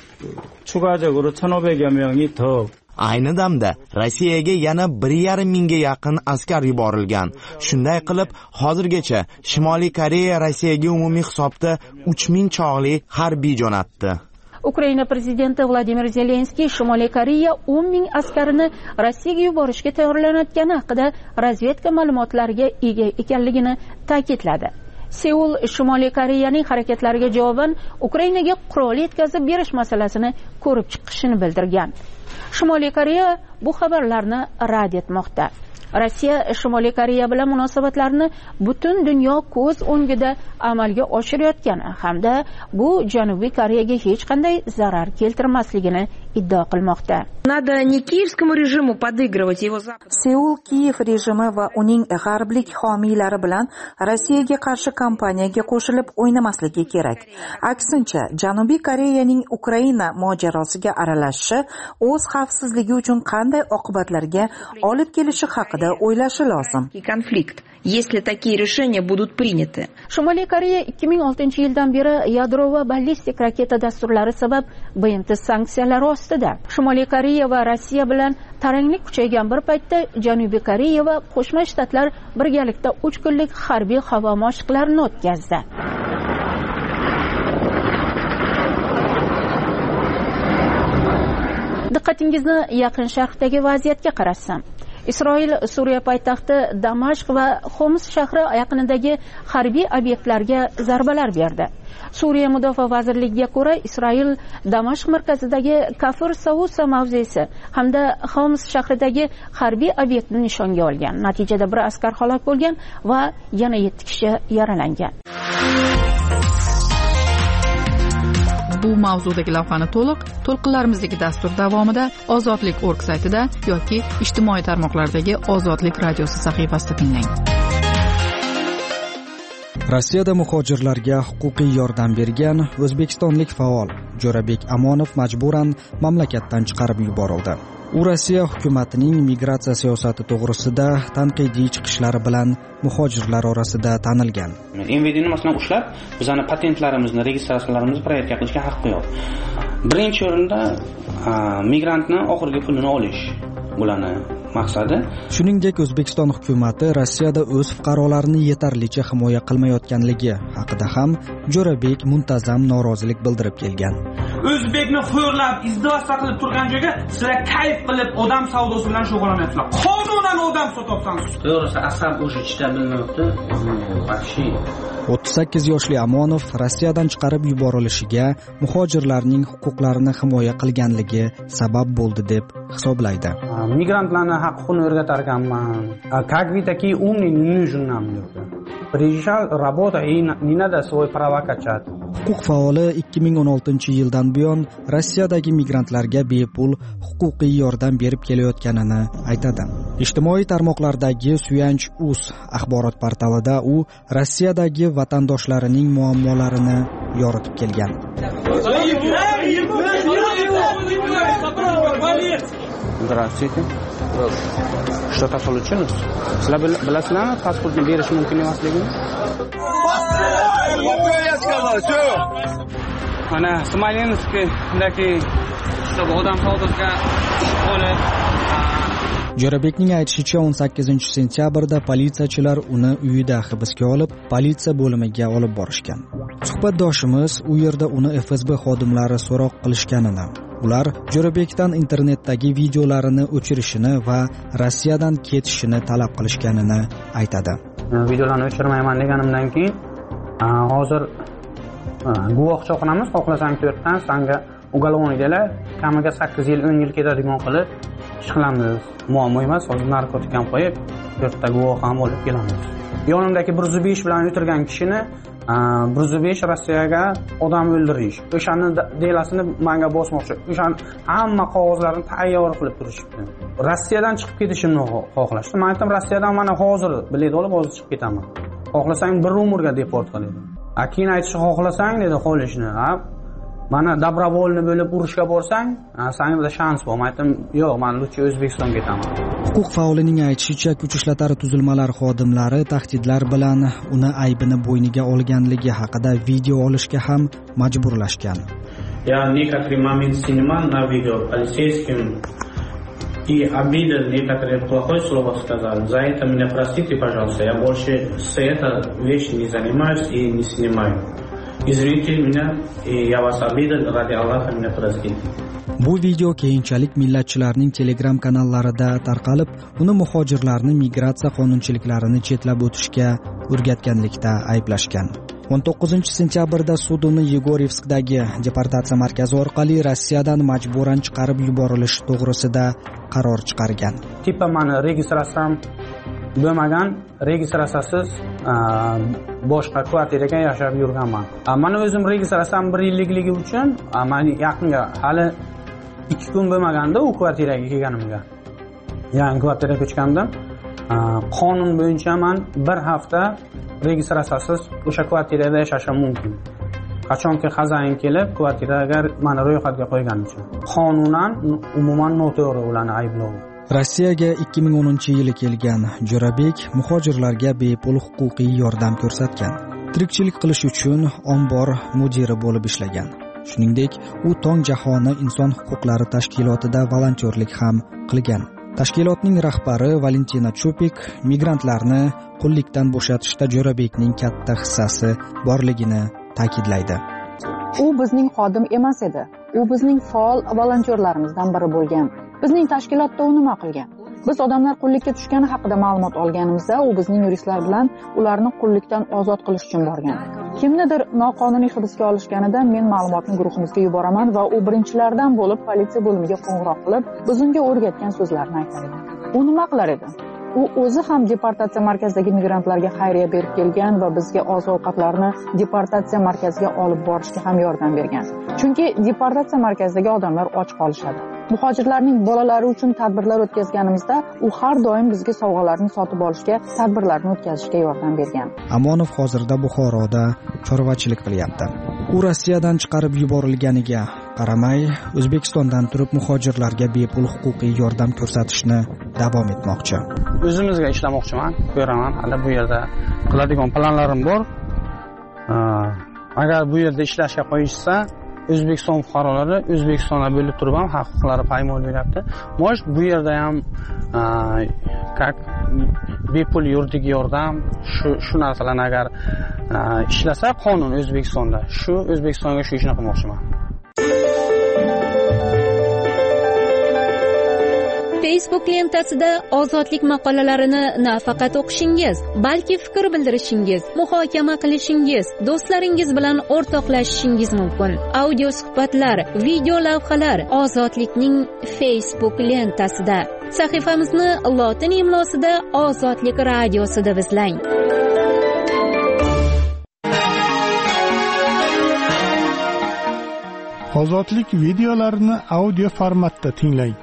추가적으로 천오백여 명이 더 Ayni damda Rossiyaga yana bir yarim mingga yaqin askar yuborilgan. Shunday qilib, hozirgacha Shimoliy Koreya Rossiyaga umumiy hisobda uch ming chog'li harbiy jo'natdi. Ukraina prezidenti Vladimir Zelenskiy Shimoliy Koreya o'n ming askarini Rossiyaga yuborishga tayyorlanayotgani haqida razvedka ma'lumotlariga ega ekanligini ta'kidladi. Seul Shimoliy Koreyaning harakatlariga javoban Ukrainaga qurol yetkazib berish masalasini ko'rib chiqishini bildirgan. Shimoliy Koreya bu xabarlarni rad etmoqda. Rossiya Shimoliy Koreya bilan munosabatlarni butun dunyo ko'z o'ngida amalga oshirayotgani hamda bu Janubiy Koreyaga hech qanday zarar keltirmasligini iddao qilmoqda. Надо не киевскому режиму подыгрывать его запад. Seul Kiyev rejimi va uning g'arblik homiylari bilan Rossiyaga qarshi kampaniyaga qo'shilib o'ynamasligi kerak. Aksincha, Janubiy Koreyaning Ukraina mojarosiga aralashishi o'z xavfsizligi uchun qanday oqibatlarga olib kelishi haqida o'ylashi lozim. Konflikt, если такие решения будут приняты. Shimoliy Koreya ikki ming oltinchi yildan beri yadro va ballistik raketa dasturlari sabab B M T sanksiyalari ostida. Shimoliy Koreya va Rossiya bilan taranglik kuchaygan bir paytda Janubiy Koreya va Qo'shma Shtatlar birgalikda uch kunlik harbiy havo mashqlarini o'tkazdi. Diqqatingizni Yaqin Sharqdagi vaziyatga qaratsam. Isroil Suriya poytaxti Damashq va Xoms shahri yaqinidagi harbiy obyektlarga zarbalar berdi. Suriya Mudofaa vazirligiga ko'ra, Isroil Damashq markazidagi Kafir Sausa mavzesi hamda Xoms shahridagi harbiy obyektni nishonga olgan. Natijada bir askar halok bo'lgan va yana yetti kishi yaralangan. Bu mavzudagi lavhani to'liq to'lqinlarimizdagi dastur davomida ozodlik org saytida yoki ijtimoiy tarmoqlardagi Ozodlik radiosi sahifasida tinglang. Rossiyada muhojirlarga huquqiy yordam bergan o'zbekistonlik faol Jo'rabek Amonov majburan mamlakatdan chiqarib yuborildi. U Rossiya hukumatining migratsiya siyosati to'g'risida tanqidiy chiqishlari bilan muhojirlar orasida tanilgan. M V Dni masalan ushlab, bizani patentlarimizni, registratsiyalarimizni proyektga qilishga haqqi yo'q. Birinchi o'rinda migrantni oxirgi pulini olish bularni maqsadi. Shuningdek, O'zbekiston hukumati Rossiyada o'z fuqarolarini yetarlicha himoya qilmayotganligi haqida ham Jo'rabek muntazam norozilik bildirib kelgan. O'zbekni xo'rlab, izdosat qilib turgan joyga sizlar kayf qilib odam savdosi bilan shug'ullanyapsizlar. Qonunan odam sotibsiz. To'g'risi, asab o'sha ichda bilmayapti. Vahshiy. o'ttiz sakkiz yoshli Amonov Rossiyadan chiqarib yuborilishiga muhojirlarning huquqlarini himoya qilganligi sabab bo'ldi deb hisoblaydi. Migrantlarning huquqini o'rgatar ekanman. Как вы такие умные, не нужен нам. Приезжал, работа и не надо свой права качать. Huquq faoli ikki ming o'n oltinchi yildan buyon Rossiyadagi migrantlarga bepul huquqiy yordam berib kelayotganini aytadi. Ijtimoiy tarmoqlardagi Suyanch uz axborot portalida u Rossiyadagi vatandoshlarining muammolarini yoritib kelgan. Здравствуйте. Что-то случилось? Sizlar bilasizlarmi pasportni berish mumkin emasligini? Mana Smolenskdagi odam savdosiga olib Jo'rabekning aytishicha, o'n sakkizinchi sentyabrda politsiyachilar uni uyida hibsga olib, politsiya bo'limiga olib borishgan. Suhbatdoshimiz u yerda uni F S B xodimlari so'roq qilishganini, ular Jo'rabekdan internetdagi videolarini o'chirishini va Rossiyadan ketishini talab qilishganini aytadi. Videolarni o'chirmayman deganimdan keyin hozir guvohcha qilamiz, xohlasang to'rtdan, senga uголовныйdalar, kamiga sakkiz yil, o'n yil ketadigan qilib ish qilamiz. Muammo emas, hozir narkotik ham qo'yib, to'rtta guvoh ham olib kelamiz. Yonimdagi bir yuz besh bilan o'tirgan kishini bir yuz besh Rossiyaga odam o'ldirish, o'shani delasini menga bosmoqchi. O'shan hamma qog'ozlarni tayyor qilib turishibdi. Rossiyadan chiqib ketishimni xohlashdi. Men aytdim, Rossiyadan mana hozir bilet olib hozir chiqib ketaman. Xohlasang bir umrga deport qil dedi. A keyin aytishni xohlasang dedi qolishni. Ha, mana добровольно bo'lib urushga borsang, senda shans bor. Men aytdim, yo'q, men lutchi O'zbekistonga ketaman. Huquq faolining aytishicha, kuch ishlatar tuzilmalar xodimlari tahdidlar bilan uni aybini bo'yniga olganligi haqida video olishga ham majburlashgan. Я некоторый момент снимал на видео полицейским и обидел, некоторые плохое слово сказал. За это меня простите, пожалуйста. Я больше с этой вещью не занимаюсь и не снимаю. Извините меня, и я вас обидел, ради Аллаха меня простите. Bu video keyinchalik millatchilarning Telegram kanallarida tarqalib, uni muhojirlarni migratsiya qonunchiliklarini chetlab o'tishga o'rgatganlikda ayblashgan. o'n to'qqizinchi sentyabrda sud uni Yegorevskdagi deportatsiya markazi orqali Rossiyadan majburan chiqarib yuborilishi to'g'risida qaror chiqargan. Tipa meni registratsiyam bo'lmagan, registratsiyasiz boshqa kvartiraga yashab yurganman. Mana o'zim registratsiyam bir yillikligi uchun, men yaqinga hali ikki kun bo'lmaganda u kvartiraga kelganimga. Yangi kvartiraga ko'chgandim. Qonun bo'yicha men bir hafta registratsiyasiz o'sha kvartirada yashashim mumkin. Qachonki xazayin kelib kvartiraga meni ro'yxatga qo'ygan uchun. Qonunan umuman noto'g'ri ularni ayblovdi. Rossiyaga ikki ming o'ninchi yili kelgan Jo'rabek muhojirlarga bepul huquqiy yordam ko'rsatgan. Tirikchilik qilish uchun ombor mudiri bo'lib ishlagan. Shuningdek, u Tong jahoni inson huquqlari tashkilotida volontyorlik ham qilgan. Tashkilotning rahbari Valentina Chupik migrantlarni qullikdan bo'shatishda Jo'rabekning katta hissasi borligini ta'kidlaydi. U bizning xodim emas edi. U bizning faol volontyorlarimizdan biri bo'lgan. Bizning tashkilotda u nima qilgan? Biz odamlar qullikka tushgani haqida ma'lumot olganimizda, u bizning yuristlar bilan ularni qullikdan ozod qilish uchun borgan. Kimnidir noqonuniy hibsga olishganida men ma'lumotni guruhimizga yuboraman va u birinchilardan bo'lib politsiya bo'limiga qo'ng'iroq qilib, biz unga o'rgatgan so'zlarni aytadi. U nima qilar edi? u o'zi ham deportatsiya markazidagi migrantlarga xayriya berib kelgan va bizga oziq-ovqatlarni deportatsiya markaziga olib borishga ham yordam bergan. Chunki deportatsiya markazidagi odamlar och qolishadi. Muhojirlarning bolalari uchun tadbirlar o'tkazganimizda u har doim bizga sovg'alarni sotib olishga, tadbirlarni o'tkazishga yordam bergan. Amonov hozirda Buxoroda chorvachilik qilyapti. U Rossiyadan chiqarib yuborilganiga qaramay, O'zbekistondan turib muhojirlarga bepul huquqiy yordam ko'rsatishni davom etmoqchi. O'zimizga ishlamoqchiman, ko'raman, hali bu yerda qiladigan planlarim bor. Agar bu yerda ishlashga qo'yishsa, O'zbekiston fuqarolari O'zbekistonda bo'lib turib ham huquqlari poymol bo'lyapti. Mo'sh bu yerda ham как bepul yuridik yordam shu shu narsalarni agar ishlasa qonun O'zbekistonda, shu O'zbekistonga shu ishni qilmoqchiman. Facebook lentasida ozodlik maqolalarini nafaqat o'qishingiz, balki fikr bildirishingiz, muhokama qilishingiz, do'stlaringiz bilan o'rtoqlashishingiz mumkin. Audio suhbatlar, video lavhalar Ozodlikning Facebook lentasida. Sahifamizni lotin imlosida Ozodlik radiosida izlang. Ozodlik videolarini audio formatda tinglang.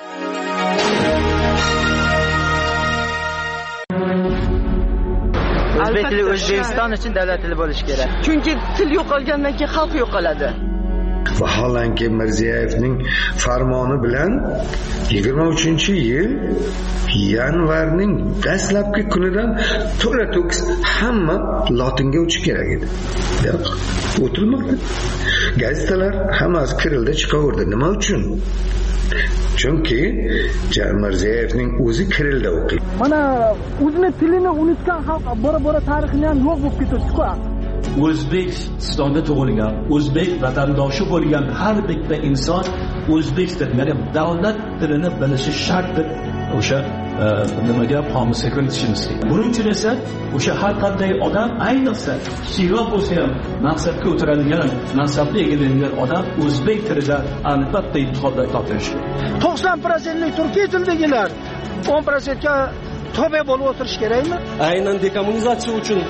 O'zbek tili O'zbekiston uchun davlat tili bo'lishi kerak. Chunki til yo'qolgandan keyin xalq yo'qoladi. Vaholanki Mirziyevning farmoni bilan yigirma uchinchi yil yanvarning dastlabki kunidan to'la to'kis hamma lotinga o'tish kerak edi. Yo'q, o'tilmadi. Gazetalar hammasi kirilda chiqaverdi. Nima uchun? Chunki Mirziyevning o'zi kirilda o'qiydi. Mana o'zini tilini unutgan xalq bora-bora tarixini ham yo'q bo'lib ketadi-ku. O'zbekistonda tug'ilgan, o'zbek vatandoshi bo'lgan har bitta inson o'zbek tilini, davlat tilini bilishi shart deb o'sha nimaga qomusga kiritishimiz kerak. Buning uchun esa o'sha har qanday odam, ayniqsa kichikroq bo'lsa ham maqsadga o'tiradigan, mansabga egalangan odam o'zbek tilida albatta imtihonda topshirishi kerak. to'qson foiz turkiy tildagilar o'n foiz ga tobe bo'lib o'tirish kerakmi? Aynan dekommunizatsiya uchun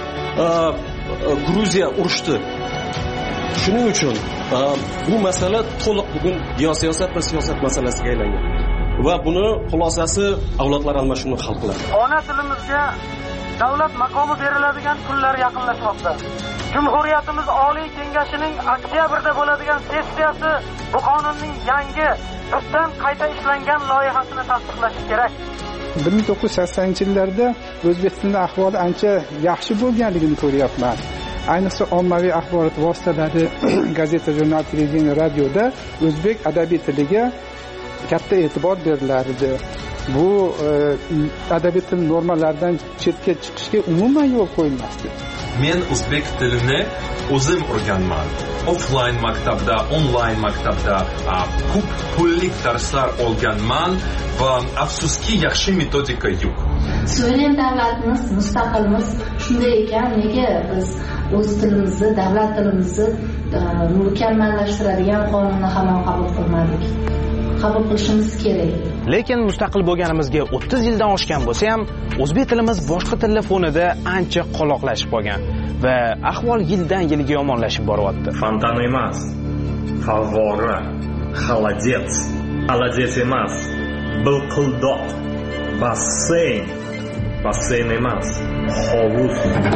Gruziya urushdi. Shuning uchun bu masala to'liq bugun geosiyosat va siyosat masalasiga aylangan. Va buni xulosasi avlodlar almashinuvini hal qiladi. Ona tilimizga davlat maqomi beriladigan kunlar yaqinlashmoqda. Jumhuriyatimiz Oliy Kengashining oktyabrda bo'ladigan sessiyasi bu qonunning yangi, tubdan qayta ishlangan loyihasini tasdiqlashi kerak. bir ming to'qqiz yuz saksonninchi yillarda O'zbekistonda ahvol ancha yaxshi bo'lganligini ko'ryapman. Ayniqsa ommaviy axborot vositalari, gazeta, jurnal, televideniya, radioda o'zbek adabiy tiliga katta e'tibor berilardi. Bu adabiy til normalaridan chetga chiqishga umuman yo'l qo'yilmasdi. Men o'zbek tilini o'zim o'rganman. Offline maktabda, online maktabda ko'p pullik darslar olganman va afsuski yaxshi metodika yo'q. Suveren davlatimiz, mustaqilmiz. Shunday ekan, nega biz o'z tilimizni, davlat tilimizni mukammallashtiradigan qonunni hamon qabul qilmadik? Qabul qilishimiz kerak. Lekin mustaqil bo'lganimizga o'ttiz yildan oshgan bo'lsa ham, o'zbek tilimiz boshqa tillar fonida ancha qoloqlashib qolgan va ahvol yildan yilga yomonlashib boryapti. Fontan emas, favvora, xolodets, xolodets emas, bilqildoq, basseyn, basseyn emas, hovuz.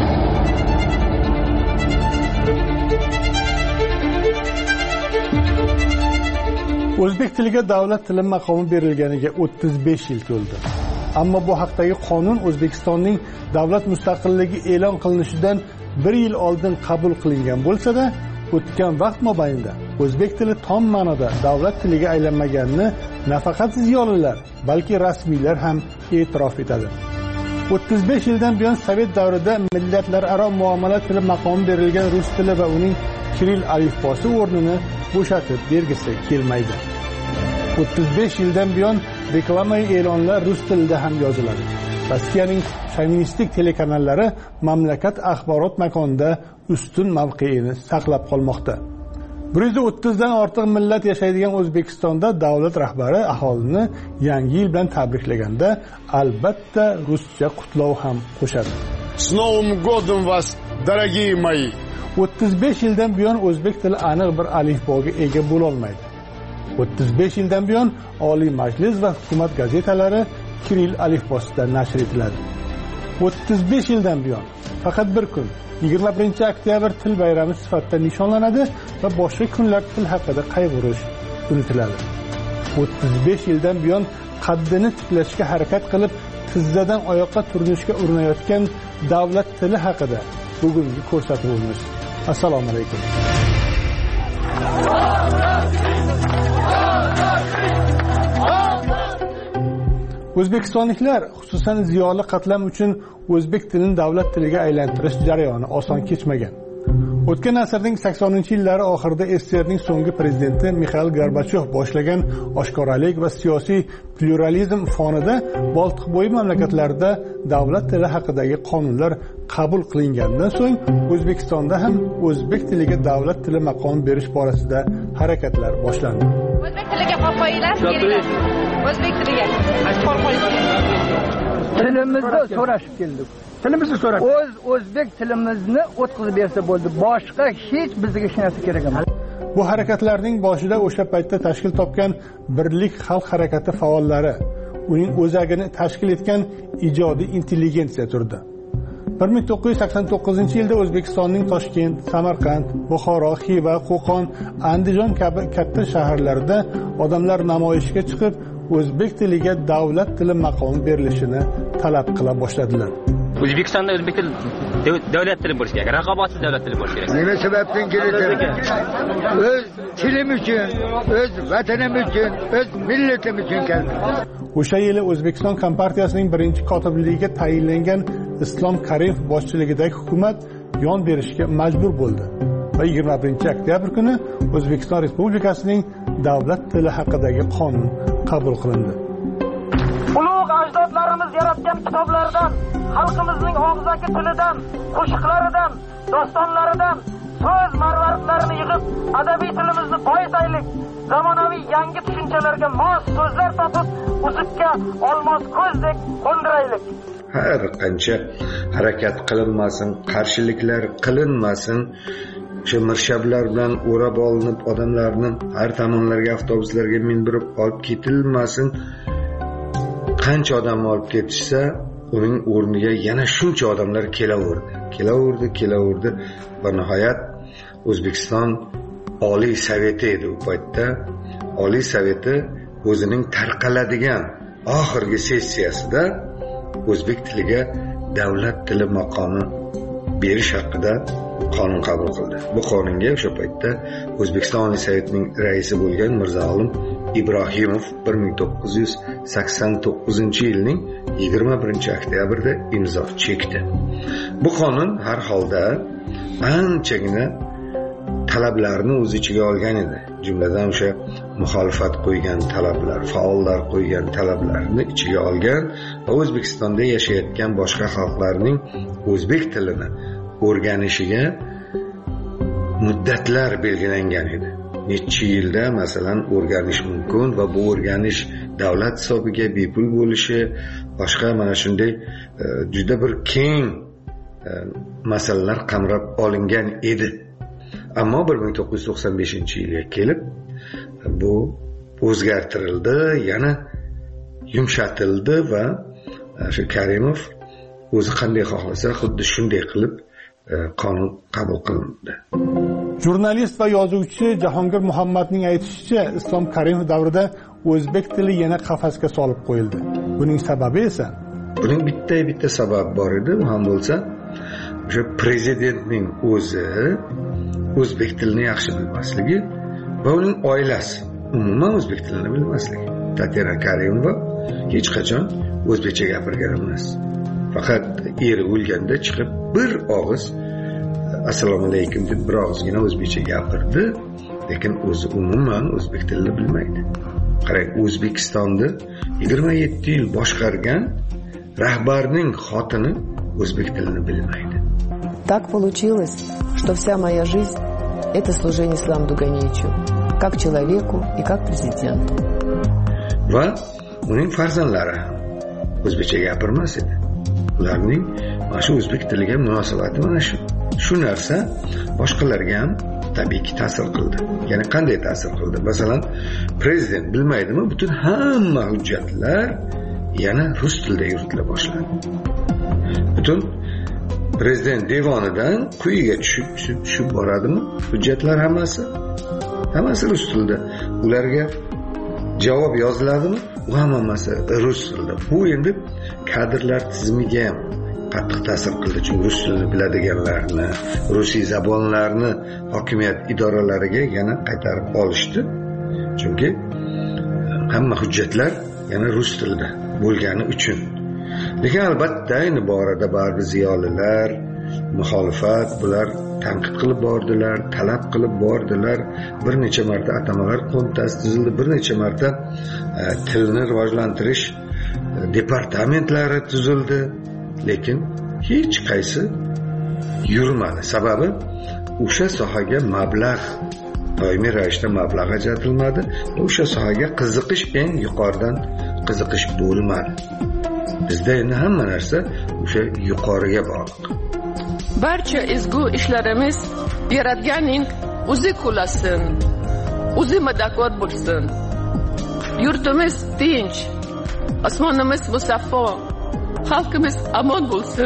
O'zbek tiliga davlat tili maqomi berilganiga o'ttiz besh yil to'ldi. Ammo bu haqdagi qonun O'zbekistonning davlat mustaqilligi e'lon qilinishidan bir yil oldin qabul qilingan bo'lsa-da, o'tgan vaqt mobaynida o'zbek tili tom ma'noda davlat tiliga aylanmaganini nafaqat ziyolilar, balki rasmiylar ham e'tirof etadi. o'ttiz besh yildan buyon Sovet davrida millatlararo muomala tili maqomi berilgan rus tili va uning kiril alifbosi o'rnini bo'shatib bergisi kelmaydi. o'ttiz besh yildan buyon reklamaviy e'lonlar rus tilida ham yoziladi. Rossiyaning feministik telekanallari mamlakat axborot makonida ustun mavqeini saqlab qolmoqda. bir yuz o'ttizdan ortiq millat yashaydigan O'zbekistonda davlat rahbari aholini yangi yil bilan tabriklaganda albatta ruscha qutlov ham qo'shadi. С Новым годом вас, дорогие мои. o'ttiz besh yildan buyon o'zbek tili aniq bir alifboga ega bo'la olmaydi. o'ttiz besh yildan buyon Oliy Majlis va hukumat gazetalari Kirill alifbosida nashr etiladi. o'ttiz besh yildan buyon faqat bir kun yigirma birinchi oktyabr til bayrami sifatida nishonlanadi va boshqa kunlar til haqida qayg'urish unutiladi. o'ttiz besh yildan buyon qaddini tiklashga harakat qilib tizzadan oyoqqa turinishga urinayotgan davlat tili haqida bugungi ko'rsatuvimiz. Assalomu alaykum. O'zbekistonliklar, xususan ziyoli qatlam uchun o'zbek tilini davlat tiliga aylantirish jarayoni oson kechmagan. O'tgan asrning saksoninchi yillari oxirida S S S Rning so'nggi prezidenti Mixail Gorbachyov boshlagan oshkoralik va siyosiy pluralizm fonida Boltiqbo'yi mamlakatlarida davlat tili haqidagi qonunlar qabul qilingandan so'ng O'zbekistonda ham o'zbek tiliga davlat tili maqomi berish borasida harakatlar boshlandi. O'zbek tiliga qo'l qo'yinglar, kelinglar. O'zbek tiliga qo'l qo'yinglar. Tilimizni so'rashib keldik. Tilimizni so'rashib. O'z o'zbek tilimizni o'tkazib bersa bo'ldi. Boshqa hech bizga hech narsa kerak emas. Bu harakatlarning boshida o'sha paytda tashkil topgan Birlik xalq harakati faollari, uning o'zagini tashkil etgan ijodiy intelligensiya turdi. bir ming to'qqiz yuz sakson to'qqizinchi yilda O'zbekistonning Toshkent, Samarqand, Buxoro, Xiva, Qo'qon, Andijon kabi katta shaharlarda odamlar namoyishga chiqib, o'zbek tiliga davlat tili maqomi berilishini talab qila boshladilar. O'zbekistonda o'zbek tili davlat tili bo'lishi kerak, raqobatsiz davlat tili bo'lishi kerak. Nima sababdan keladi? O'z tilim uchun, o'z vatanim uchun, o'z millatim uchun keldim. O'sha yili O'zbekiston Kompartiyasining birinchi kotibligiga tayinlangan Islom Karimov boshchiligidagi hukumat yon berishga majbur bo'ldi va yigirma birinchi oktyabr kuni O'zbekiston Respublikasining davlat tili haqidagi qonun qabul qilindi. Ulug' ajdodlarimiz yaratgan kitoblardan, xalqimizning og'zaki tilidan, qo'shiqlaridan, dostonlaridan so'z marvaridlarini yig'ib, adabiy tilimizni boyitaylik. Zamonaviy yangi tushunchalarga mos so'zlar topib, uzukka olmos ko'zdek qo'ndiraylik. Har qancha harakat qilinmasin, qarshiliklar qilinmasin, o'sha mirshablar bilan o'rab olinib, odamlarni har tomonlarga avtobuslarga mindirib olib ketilmasin. Qancha odam olib ketishsa, uning o'rniga yana shuncha odamlar kelaverdi. Kelaverdi, kelaverdi va nihoyat O'zbekiston Oliy Soveti edi u paytda. Oliy Soveti o'zining tarqaladigan oxirgi sessiyasida o'zbek tiliga davlat tili maqomi berish haqida qonun qabul qildi. Bu qonunga o'sha paytda O'zbekiston Oliy Sovetining raisi bo'lgan Mirzo-Olim Ibrohimov bir ming to'qqiz yuz sakson to'qqizinchi yilning yigirma birinchi oktyabrda imzo chekdi. Bu qonun har holda anchagina talablarni o'z ichiga olgan edi. Jumladan o'sha muxolifat qo'ygan talablar, faollar qo'ygan talablarni ichiga olgan va O'zbekistonda yashayotgan boshqa xalqlarning o'zbek tilini o'rganishiga muddatlar belgilangan edi. Necha yilda masalan o'rganish mumkin va bu o'rganish davlat hisobiga bepul bo'lishi, boshqa mana shunday juda bir keng masalalar qamrab olingan edi. Ammo bir ming to'qqiz yuz to'qson beshinchi yilga kelib bu o'zgartirildi, yana yumshatildi va shu Karimov o'zi qanday xohlasa xuddi shunday qilib qonun qabul qilindi. Jurnalist va yozuvchi Jahongir Muhammadning aytishicha, Islom Karimov davrida o'zbek tili yana qafasga solib qo'yildi. Buning sababi esa, buning bitta bitta sabab bor edi, u ham bo'lsa, o'sha prezidentning o'zi o'zbek tilini yaxshi bilmasligi va uning oilasi umuman o'zbek tilini bilmasligi. Tatyana Karimova hech qachon o'zbekcha gapirgan emas. Faqat eri o'lganda chiqib bir og'iz assalomu alaykum deb bir og'izgina o'zbekcha gapirdi, lekin o'zi umuman o'zbek tilini bilmaydi. Qarang, O'zbekistonni yigirma yetti yil boshqargan rahbarning xotini o'zbek tilini bilmaydi. Так получилось, что вся моя жизнь это служение Исламу Дуганевичу, как человеку и как президенту. Va uning farzandlari ham o'zbekcha gapirmas edi. Ularning mana shu o'zbek tiliga munosabati mana shu. Shu narsa boshqalarga ham tabiiyki ta'sir qildi. Ya'ni qanday ta'sir qildi? Masalan, prezident bilmaydimi, butun hamma hujjatlar yana rus tilida yuritila boshladi. Butun prezident devonidan quyiga tushib tushib tushib boradimi? Hujjatlar hammasi hammasi rus tilida. Ularga javob yoziladimi? U hammasi rus tilida. Bu endi kadrlar tizimiga ham qattiq ta'sir qildi. Chunki rus tilini biladiganlarni, rusiy zabonlarni hokimiyat idoralariga yana qaytarib olishdi. Chunki hamma hujjatlar yana rus tilida bo'lgani uchun. Lekin albatta ayni borada baribir ziyolilar, muxolifat bular tanqid qilib bordilar, talab qilib bordilar. Bir necha marta atamalar qo'mitasi tuzildi, bir necha marta e, tilni rivojlantirish e, departamentlari tuzildi. Lekin hech qaysi yurmadi. Sababi o'sha sohaga mablag' doimiy ravishda mablag' ajratilmadi. O'sha sohaga qiziqish eng yuqoridan qiziqish bo'lmadi. Bizda endi hamma narsa o'sha yuqoriga bog'liq. Barcha ezgu ishlarimiz Yaratganning o'zi qo'llasin, o'zi madadkor bo'lsin. Yurtimiz tinch, osmonimiz musaffo, xalqimiz omon bo'lsin.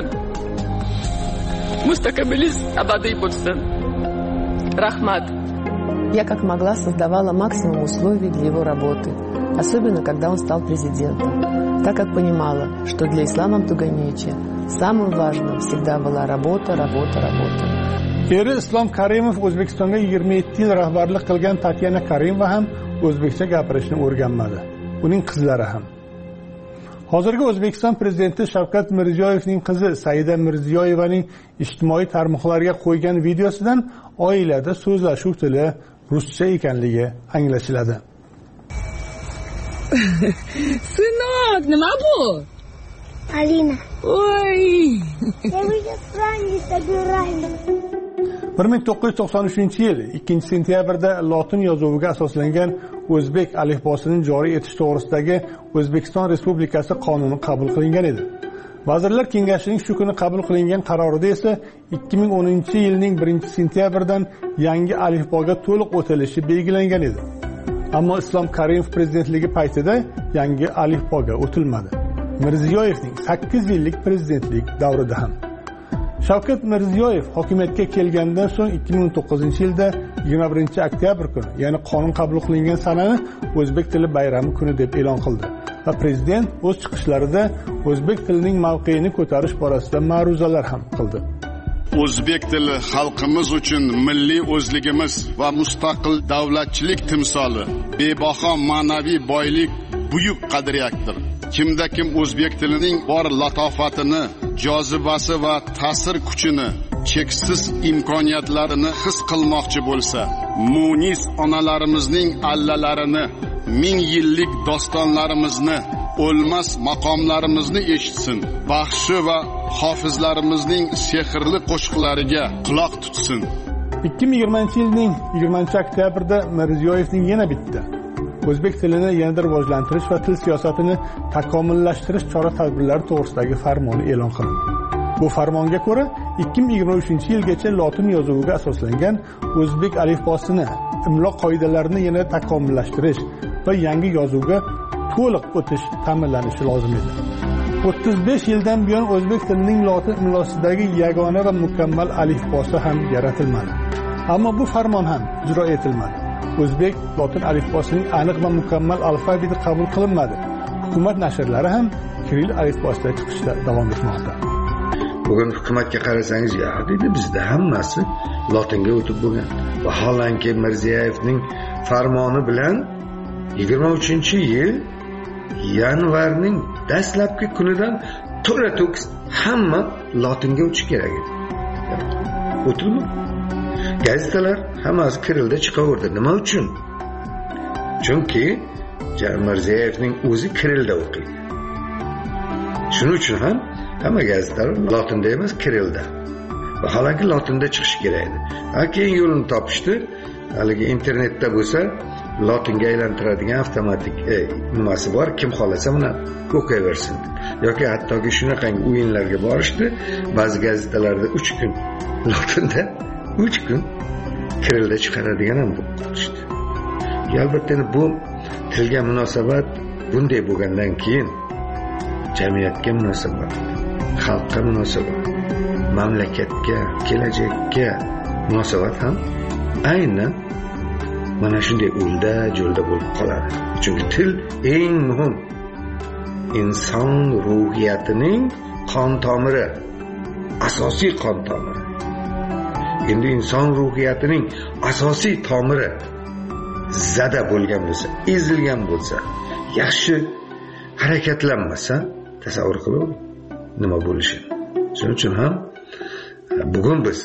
Mustaqilimiz abadiy bo'lsin. Rahmat. Я как могла создавала максимум условий для его работы, особенно когда он стал президентом, так как понимала, что для Ислама Абдуганевича самым важным всегда была работа, работа, работа. Eri Islom Karimov O'zbekistonga yigirma yetti yil rahbarlik qilgan Tatyana Karimova ham o'zbekcha gapirishni o'rganmadi. Uning qizlari ham. Hozirgi O'zbekiston prezidenti Shavkat Mirziyoyevning qizi Saida Mirziyoyevaning ijtimoiy tarmoqlarga qo'ygan videosidan oilada so'zlashuv tili ruscha ekanligi anglashiladi. Сынок, nima bu? Alina. Oy. bir ming to'qqiz yuz to'qson uchinchi yil ikkinchi sentyabrda lotin yozuviga asoslangan o'zbek alifbosini joriy etish to'g'risidagi O'zbekiston Respublikasi qonuni qabul qilingan edi. Vazirlar Kengashining shu kuni qabul qilingan qarorida esa ikki ming o'ninchi yilning birinchi sentyabridan yangi alifboga to'liq o'tilishi belgilangan edi. Ammo Islom Karimov prezidentligi paytida yangi alifboga o'tilmadi. Mirziyoyevning sakkiz yillik prezidentlik davrida ham. Shavkat Mirziyoyev hokimiyatga kelgandan so'ng ikki ming o'n to'qqizinchi yilda yigirma birinchi oktyabr kuni, ya'ni qonun qabul qilingan sanani o'zbek tili bayrami kuni deb e'lon qildi. Va prezident o'z chiqishlarida o'zbek tilining mavqeini ko'tarish borasida ma'ruzalar ham qildi. O'zbek tili xalqimiz uchun milliy o'zligimiz va mustaqil davlatchilik timsoli, bebaho ma'naviy boylik, buyuk qadriyatdir. Kimda kim o'zbek tilining bor latofatini, jozibasi va ta'sir kuchini, cheksiz imkoniyatlarini his qilmoqchi bo'lsa, munis onalarimizning allalarini, ming yillik dostonlarimizni, o'lmas maqomlarimizni eshitsin. Baxshi va hofizlarimizning sehrli qo'shiqlariga quloq tutsin. ikki ming yigirmanchi yilning yigirmanchi oktyabrda Mirziyoyevning yana bitta o'zbek tilini yanada rivojlantirish va til siyosatini takomillashtirish chora-tadbirlari to'g'risidagi farmoni e'lon qilindi. Bu farmonga ko'ra ikki ming yigirma uchinchi yilgacha lotin yozuviga asoslangan o'zbek alifbosini, imlo qoidalarini yana takomillashtirish va yangi yozuvga to'liq o'tish ta'minlanishi lozim edi. o'ttiz besh yildan buyon o'zbek tilining lotin imlosidagi yagona va mukammal alifbosi ham yaratilmadi. Ammo bu farmon ham ijro etilmadi. O'zbek lotin alifbosining aniq va mukammal alfabeti qabul qilinmadi. Hukumat nashrlari ham kiril alifbosida chiqishda davom etmoqda. Bugun hukumatga qarasangiz, ya dedi, bizda hammasi lotinga o'tib bo'lgan. Vaholanki Mirziyoyevning farmoni bilan yigirma uchinchi yil yanvarning dastlabki kunidan to'la to'kis hamma lotinga o'tishi kerak edi. O'tildimi? Gazetalar hammasi kirilda chiqaverdi. Nima uchun? Chunki Mirziyoyevning o'zi kirilda o'qiydi. Shuning uchun ham hamma gazetalar lotinda emas, kirilda. vaholanki lotinda chiqishi kerak edi. Ha, keyin yo'lini topishdi. Haligi internetda bo'lsa lotinga aylantiradigan avtomatik nimasi bor, kim xohlasa buni o'qiyversin. Yoki hattoki shunaqangi o'yinlarga borishdi. Ba'zi gazetalarda uch kun lotinda uch kun kirilda chiqaradigan ham bo'lib qolishdi. Albatta bu tilga munosabat bunday bo'lgandan keyin jamiyatga munosabat, xalqqa munosabat, mamlakatga, kelajakka munosabat ham aynan mana shunday o'lda jo'lda bo'lib qoladi. Chunki til eng muhim inson ruhiyatining qon tomiri, asosiy qon tomiri. Endi inson ruhiyatining asosiy tomiri zada bo'lgan bo'lsa, ezilgan bo'lsa, yaxshi harakatlanmasa, tasavvur qiling nima bo'lishi. Shuning uchun ham bugun biz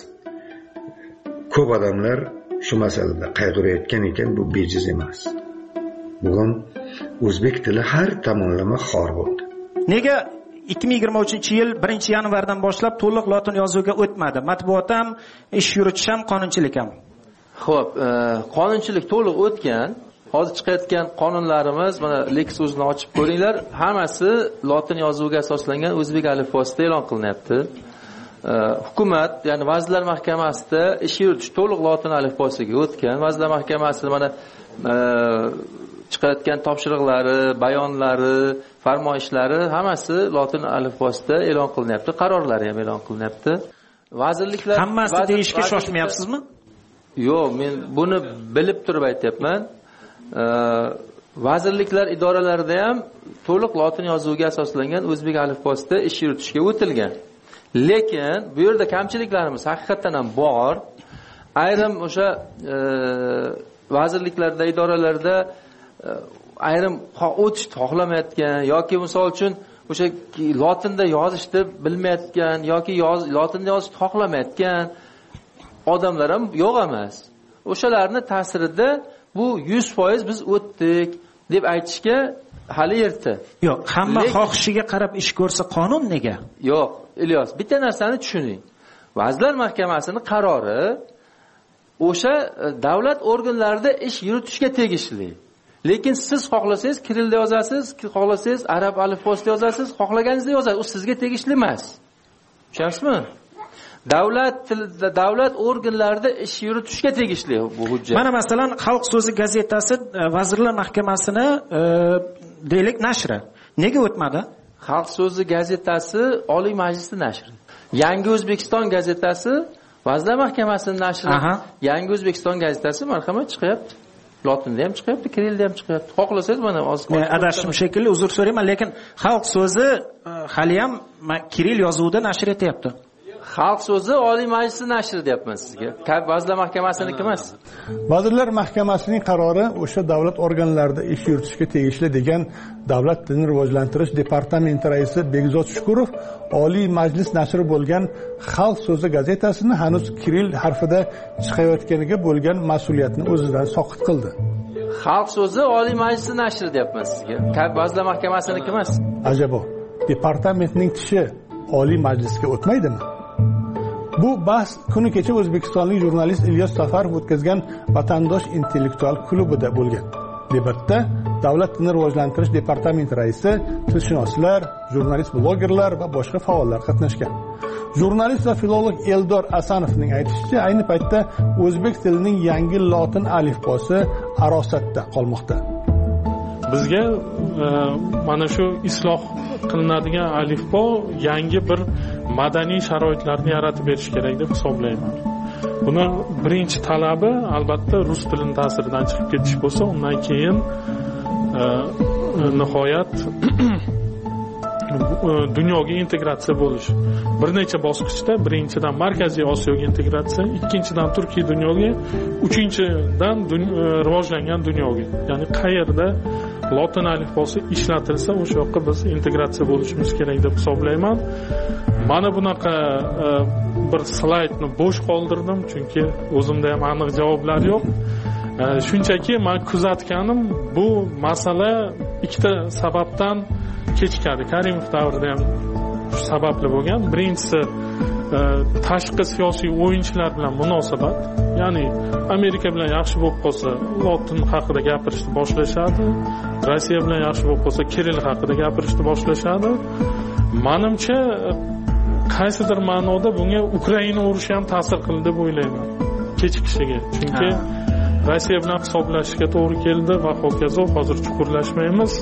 ko'p odamlar shu masalada qayg'urayotgan ekan, bu bejiz emas. Bugun o'zbek tili har tomonlama xor bo'ldi. Nega ikki ming yigirma uchinchi yil birinchi yanvardan boshlab to'liq lotin yozuviga o'tmadi? Matbuot ham, ish yuritish ham, qonunchilik ham. Xo'p, qonunchilik to'liq o'tgan. Hozir chiqayotgan qonunlarimiz, mana Lex o'zini ochib ko'ringlar, hammasi lotin yozuviga asoslangan o'zbek alifbosida e'lon qilinyapti. Hukumat, ya'ni Vazirlar Mahkamasida ish yuritish to'liq lotin alifbosiga o'tgan. Vazirlar Mahkamasi mana chiqayotgan topshiriqlari, bayonlari, farmoyishlari hammasi lotin alifbosida e'lon qilinyapti. Qarorlari ham e'lon qilinyapti. Vazirliklar hammasi deyishga shoshmayapsizmi? Yo'q, men buni bilib turib aytyapman. Vazirliklar idoralarida ham to'liq lotin yozuviga asoslangan o'zbek alifbosida ish yuritishga o'tilgan. Lekin bu yerda kamchiliklarimiz haqiqatan ham bor. Ayrim o'sha vazirliklarda, idoralarda ayrim o'tishni xohlamayotgan yoki misol uchun o'sha lotinda yozishni bilmayotgan yoki lotinda yozishni xohlamayotgan odamlar ham yo'q emas. O'shalarning ta'sirida bu yuz foiz biz o'tdik deb aytishga hali erta. Yo'q, hamma xohishiga qarab ish ko'rsa qonun nega? Yo'q, Ilyos, bitta narsani tushuning. Vazirlar Mahkamasining qarori o'sha davlat organlarida ish yuritishga tegishli. Lekin siz xohlasangiz kirilda yozasiz, xohlasangiz arab alifbosida yozasiz, xohlaganingizda yozasiz. U sizga tegishli emas. Tushunasizmi? Davlat davlat organlarida ish yuritishga tegishli bu hujjat. Mana masalan, Xalq so'zi gazetasi Vazirlar Mahkamasini deylik nashri. Nega o'tmadi? Xalq so'zi gazetasi Oliy Majlisning nashri. Yangi O'zbekiston gazetasi Vazirlar Mahkamasining nashri. Yangi O'zbekiston gazetasi marhamat chiqyapti. Lotinda ham chiqyapti, kirilda ham chiqyapti. Xohlasangiz mana hozir adashim shekilli, uzr so'rayman, lekin Xalq so'zi hali ham kiril yozuvida nashr etyapti. Xalq so'zi Oliy Majlisning nashri deyapman sizga. Vazirlar Mahkamasiniki emas. Vazirlar Mahkamasining qarori o'sha davlat organlarida ish yuritishga tegishli degan Davlat tilini rivojlantirish departamenti raisi Begzod Shukurov Oliy Majlis nashri bo'lgan Xalq so'zi gazetasini hanuz kiril harfida chiqayotganiga bo'lgan mas'uliyatni o'zidan soqit qildi. Xalq so'zi Oliy Majlisning nashri deyapman sizga. Vazirlar Mahkamasiniki emas. Ajabo, departamentning tishi Oliy Majlisga o'tmaydimi? Bu bahs kuni kecha o'zbekistonlik jurnalist Ilyos Safarov o'tkazgan Vatandosh intellektual klubida bo'lgan. Debatda Davlat tilini rivojlantirish departamenti raisi, tilshunoslar, jurnalist blogerlar va boshqa faollar qatnashgan. Jurnalist va filolog Eldor Asanovning aytishicha, ayni paytda o'zbek tilining yangi lotin alifbosi arosatda qolmoqda. Bizga mana shu isloh qilinadigan alifbo yangi bir madaniy sharoitlarni yaratib berish kerak deb hisoblayman. Buni birinchi talabi albatta rus tilining ta'siridan chiqib ketish bo'lsa, undan keyin nihoyat dunyoga integratsiya bo'lish. Bir necha bosqichda birinchidan Markaziy Osiyoga integratsiya, ikkinchidan Turkiy dunyoga, uchinchidan rivojlangan dunyoga. Ya'ni qayerda lotin alifbosi ishlatilsa, o'sha yoqqa biz integratsiya bo'lishimiz kerak deb hisoblayman. Mana bunaqa bir slaydni bo'sh qoldirdim, chunki o'zimda ham aniq javoblar yo'q. Shunchaki men kuzatganim, bu masala ikkita sababdan kechikadi. Karimov davrida ham shu sababli bo'lgan. Birinchisi tashqi siyosiy o'yinchilar bilan munosabat, ya'ni Amerika bilan yaxshi bo'lib qolsa lotin haqida gapirishni boshlashadi, Rossiya bilan yaxshi bo'lib qolsa Kirill haqida gapirishni boshlashadi. Menimcha qaysidir ma'noda bunga Ukraina urushi ham ta'sir qildi deb o'ylayman, kechikishiga. Chunki Rossiya bilan hisoblashishga to'g'ri keldi va hokazo. Hozir chuqurlashmaymiz.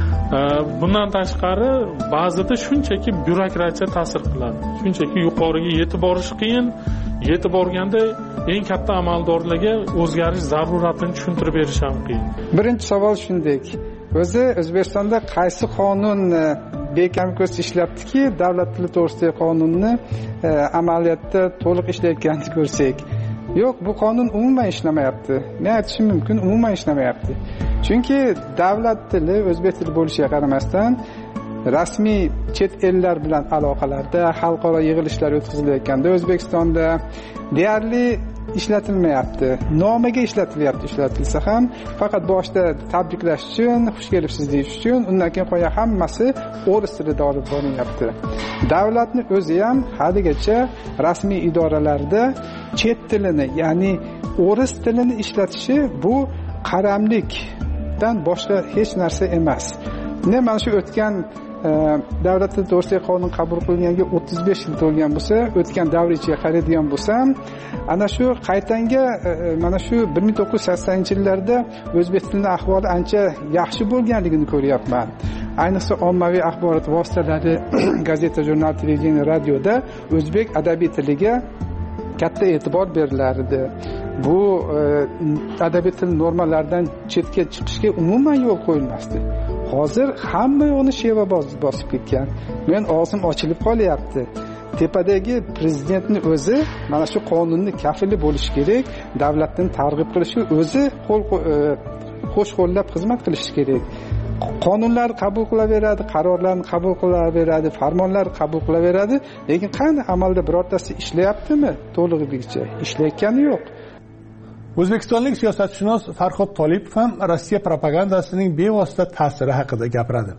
Bundan tashqari ba'zida shunchaki byurokratiya ta'sir qiladi. Shunchaki yuqoriga yetib borish qiyin, yetib borganda eng katta amaldorlarga o'zgarish zaruratini tushuntirib berish ham qiyin. Birinchi savol shunday. O'zi O'zbekistonda qaysi qonun bekam ko'z ishlabdiki, davlat tili to'g'risidagi qonunni amaliyotda to'liq ishlayotganini ko'rsak. Yo'q, bu qonun umuman ishlamayapti. Men aytishim mumkin, umuman ishlamayapti. Chunki davlat tili o'zbek tili bo'lishiga qaramasdan rasmiy chet ellar bilan aloqalarda, xalqaro yig'ilishlar o'tkazilayotganda O'zbekistonda deyarli ishlatilmayapti. Nomiga ishlatilyapti, ishlatilsa ham faqat boshda tabriklash uchun, xush kelibsiz deyish uchun, undan keyin qo'ya hammasi o'ris tilida olib borilyapti. Davlatni o'zi ham haligacha rasmiy idoralarda chet tilini, ya'ni o'ris tilini ishlatishi bu qaramlikdan boshqa hech narsa emas. Ne mana shu o'tgan davlat tili to'g'risidagi qonun qabul qilinganiga o'ttiz besh yil to'lgan bo'lsa, o'tgan davr ichiga qaraydigan bo'lsam, ana shu qaytanga mana shu bir ming to'qqiz yuz saksonninchi yillarda o'zbek tilining ahvoli ancha yaxshi bo'lganligini ko'ryapman. Ayniqsa ommaviy axborot vositalari, gazeta, jurnal, televideniya, radioda o'zbek adabiy tiliga katta e'tibor berilardi. Bu adabiy til normalaridan chetga chiqishga umuman yo'l qo'yilmasdi. Hozir hamma yo'qni sheva bosib ketgan. Men og'zim ochilib qolyapti. Tepadagi prezidentning o'zi mana shu qonunni kafili bo'lish kerak, davlatni targ'ib qilishi o'zi qo'l qo'sh qo'llab xizmat qilishi kerak. Qonunlar qabul qilaveradi, qarorlarni qabul qilaveradi, farmonlar qabul qilaveradi, lekin qani amalda birortasi ishlayaptimi? To'lig'icha ishlayotgani yo'q. O'zbekistonlik siyosatshunos Farhod Tolipov ham Rossiya propagandasining bevosita ta'siri haqida gapiradi.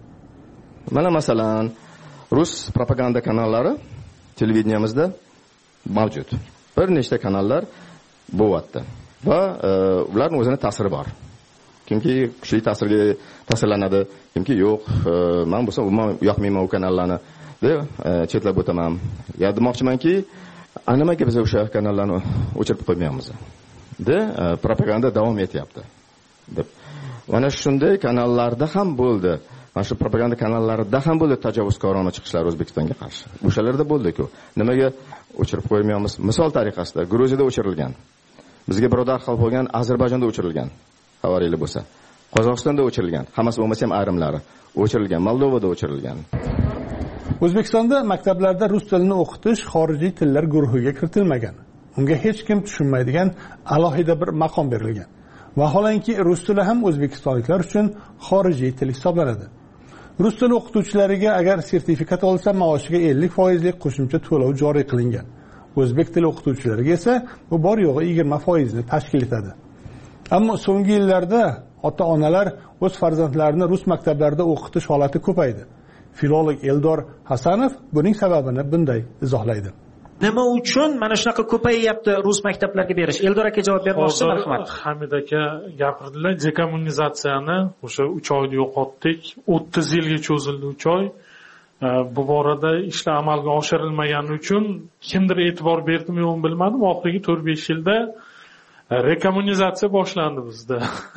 Mana masalan, rus propaganda kanallari televideniyamizda mavjud. Bir nechta kanallar bo'lyapti va ularning o'zining ta'siri bor. Kimki kuchli ta'sirga ta'sirlanadi, kimki yo'q, men bo'lsam umuman yoqmayman u kanallarni deb chetlab o'taman. Ya demoqchimanki, nimaga biz o'sha kanallarni o'chirib qo'ymaymiz? De propaganda davom etyapti deb. Mana shunday kanallarda ham bo'ldi. Mana shu propaganda kanallarida ham bo'ldi tajovuzkorona chiqishlar O'zbekistonga qarshi. O'shalarda bo'ldi-ku. Nimaga o'chirib qo'ymaymiz? Misol tariqasida Gruziyada o'chirilgan. Bizga birodar xalq bo'lgan Ozarbayjonda o'chirilgan. Xabaringiz bo'lsa. Qozog'istonda o'chirilgan. Hammasi bo'lmasa ham ayrimlari o'chirilgan. Moldovada o'chirilgan. O'zbekistonda maktablarda rus tilini o'qitish xorijiy tillar guruhiga kiritilmagan. Unga hech kim tushunmaydigan alohida bir maqom berilgan. Vaholanki rus tili ham o'zbekistonliklar uchun xorijiy til hisoblanadi. Rus tili o'qituvchilariga agar sertifikat olsa, maoshiga ellik foiz lik qo'shimcha to'lov joriy qilingan. O'zbek tili o'qituvchilariga esa bu bor yo'g'i yigirma foiz ni tashkil etadi. Ammo so'nggi yillarda ota-onalar o'z farzandlarini rus maktablarida o'qitish holati ko'paydi. Filolog Eldor Hasanov buning sababini bunday izohlaydi. Nima uchun mana shunaqa ko'payyapti rus maktablarga berish? Eldor aka javob bermoqchi, marhamat. Hamid aka gapirdilar, dekommunizatsiyani o'sha uch oyda yo'qotdik. o'ttiz yilga cho'zildi uch oy. Bu borada ishlar amalga oshirilmagani uchun kimdir e'tibor berdimi yo'qmi bilmadim. Oxirgi to'rt besh yilda rekommunizatsiya boshlandi bizda.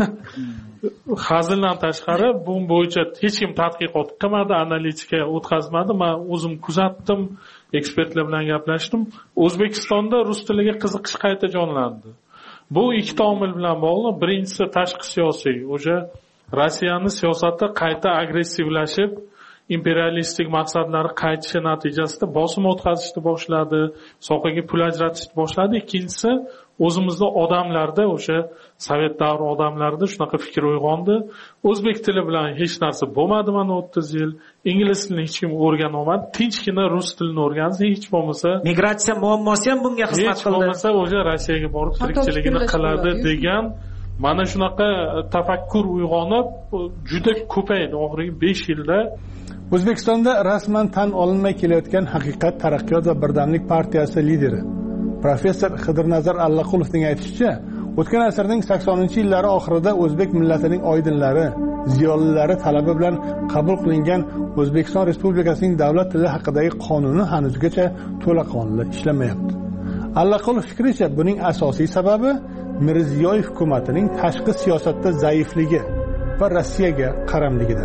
Hazildan tashqari bu bo'yicha hech kim tadqiqot qilmadi, analitika o'tkazmadi. Men o'zim kuzatdim, ekspertlar bilan gaplashdim. O'zbekistonda rus tiliga qiziqish qayta jonlandi. Bu ikki omil bilan bog'liq. Birinchisi tashqi siyosiy. O'sha Rossiyaning siyosati qayta agressivlashib, imperialistik maqsadlari qaytishi natijasida bosim o'tkazishni boshladi, sohaga pul ajratishni boshladi. Ikkinchisi o'zimizda odamlarda, o'sha sovet davri odamlarida shunaqa fikr uyg'ondi. O'zbek tili bilan hech narsa bo'lmadi mana o'ttiz yil. Ingliz tilini hech kim o'rgana olmadi. Tinchgina rus tilini o'rgansa, hech bo'lmasa migratsiya muammosi ham bunga xizmat qildi. Hech bo'lmasa o'sha Rossiyaga borib tirikchiligini qiladi degan mana shunaqa tafakkur uyg'onib juda ko'paydi oxirgi besh yilda. O'zbekistonda rasman tan olinmay kelayotgan Haqiqat, taraqqiyot va birdamlik partiyasi lideri professor Xidirnazar Allaqulovning aytishicha, o'tgan asrning saksoninchi yillari oxirida o'zbek millatining oydinlari, ziyolilari talabi bilan qabul qilingan O'zbekiston Respublikasining davlat tili haqidagi qonuni hanuzgacha to'laqonli ishlamayapti. Allaqulov fikricha, buning asosiy sababi Mirziyoyev hukumatining tashqi siyosatda zaifligi va Rossiyaga qaramligidir.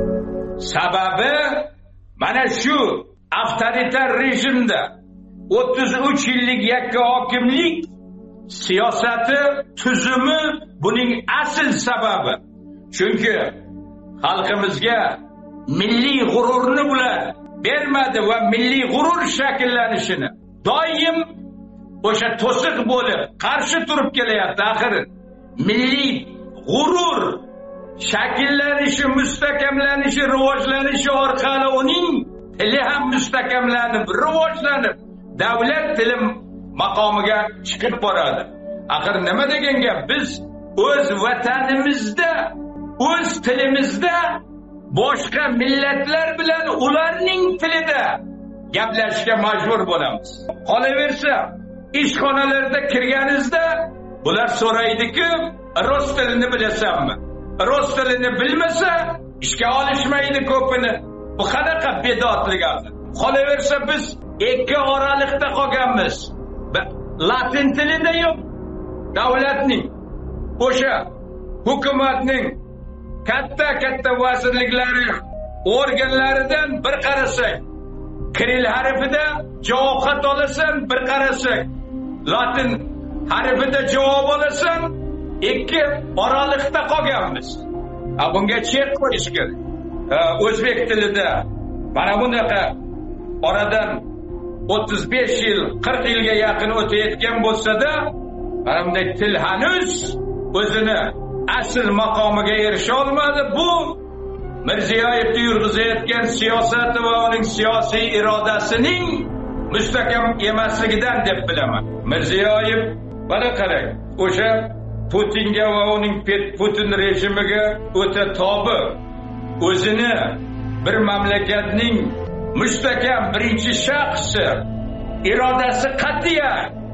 Sababi mana shu avtoritar rejimda o'ttiz uch yillik yakka hokimlik siyosati tuzumi buning asl sababi. Chunki xalqimizga milliy g'ururni bular bermadi va milliy g'urur shakllanishini doim o'sha to'siq bo'lib qarshi turib kelyapti. Axir milliy g'urur shakllanishi, mustahkamlanishi, rivojlanishi orqali uning tili ham mustahkamlanib, rivojlanib, davlat tili maqomiga chiqib boradi. Axir nima degan gap? Biz o'z vatanimizda, o'z tilimizda boshqa millatlar bilan ularning tilida gaplashishga majbur bo'lamiz. Qolaversa, ishxonalarda kirganingizda bular so'raydiki, rus tilini bilasanmi? Rus tilini bilmasa ishga olishmaydi ko'pini. Bu qanaqa bedotlik hozir. Qolaversa biz ikki oralikda qolganmiz. Latin tilida yo'q. Davlatning, o'sha hukumatning katta-katta vazirliklari, organlaridan bir qarasak, kiril harfida javob xat olasan, bir qarasak, latin harfida javob olasan, ikki oralikda qolganmiz. Ha, bunga chek qo'yish kerak. O'zbek tilida mana bunaqa oradan o'ttiz besh yil, qirq yilga yaqin o'tayotgan bo'lsa-da, mana bunday til hanuz o'zini asl maqomiga erisha olmadi. Bu Mirziyoyevning yurg'izayotgan siyosati va uning siyosiy irodasining mustahkam emasligidan deb bilaman. Mirziyoyev mana qarang, o'sha Putinga va uning Putin rejimiga o'ta tobi, o'zini bir mamlakatning mustahkam birinchi shaxsi, irodasi qat'iy,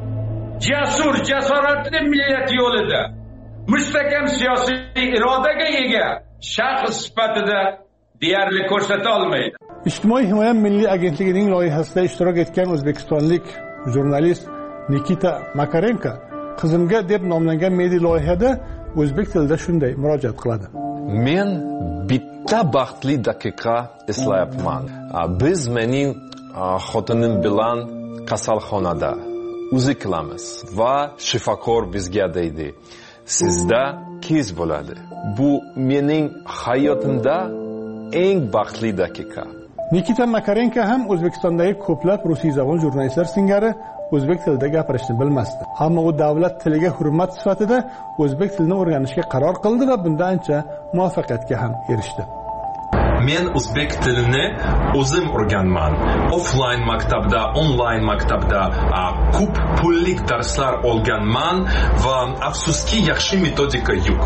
jasur, jasoratli millat yo'lida mustahkam siyosiy irodaga ega shaxs sifatida deyarli ko'rsata olmaydi. Ijtimoiy himoya milliy agentligining loyihasida ishtirok etgan o'zbekistonlik jurnalist Nikita Makarenko qizimga deb nomlangan milliy loyihada o'zbek tilida shunday murojaat qiladi. Men bitta baxtli daqiqa eslayapman. Biz mening xotinim bilan kasalxonada uzi qilamiz va shifokor bizga deydi, sizda qiz bo'ladi. Bu mening hayotimda eng baxtli daqiqa. Nikita Makarenko ham O'zbekistondagi ko'plab rusiyzabon jurnalistlar singari o'zbek tilida gapirishni bilmasdi. Ammo u davlat tiliga hurmat sifatida o'zbek tilini o'rganishga qaror qildi va bunda ancha muvaffaqiyatga ham erishdi. Men o'zbek tilini o'zim o'rganman. Offline maktabda, online maktabda ko'p pullik darslar olganman va afsuski yaxshi metodika yo'q.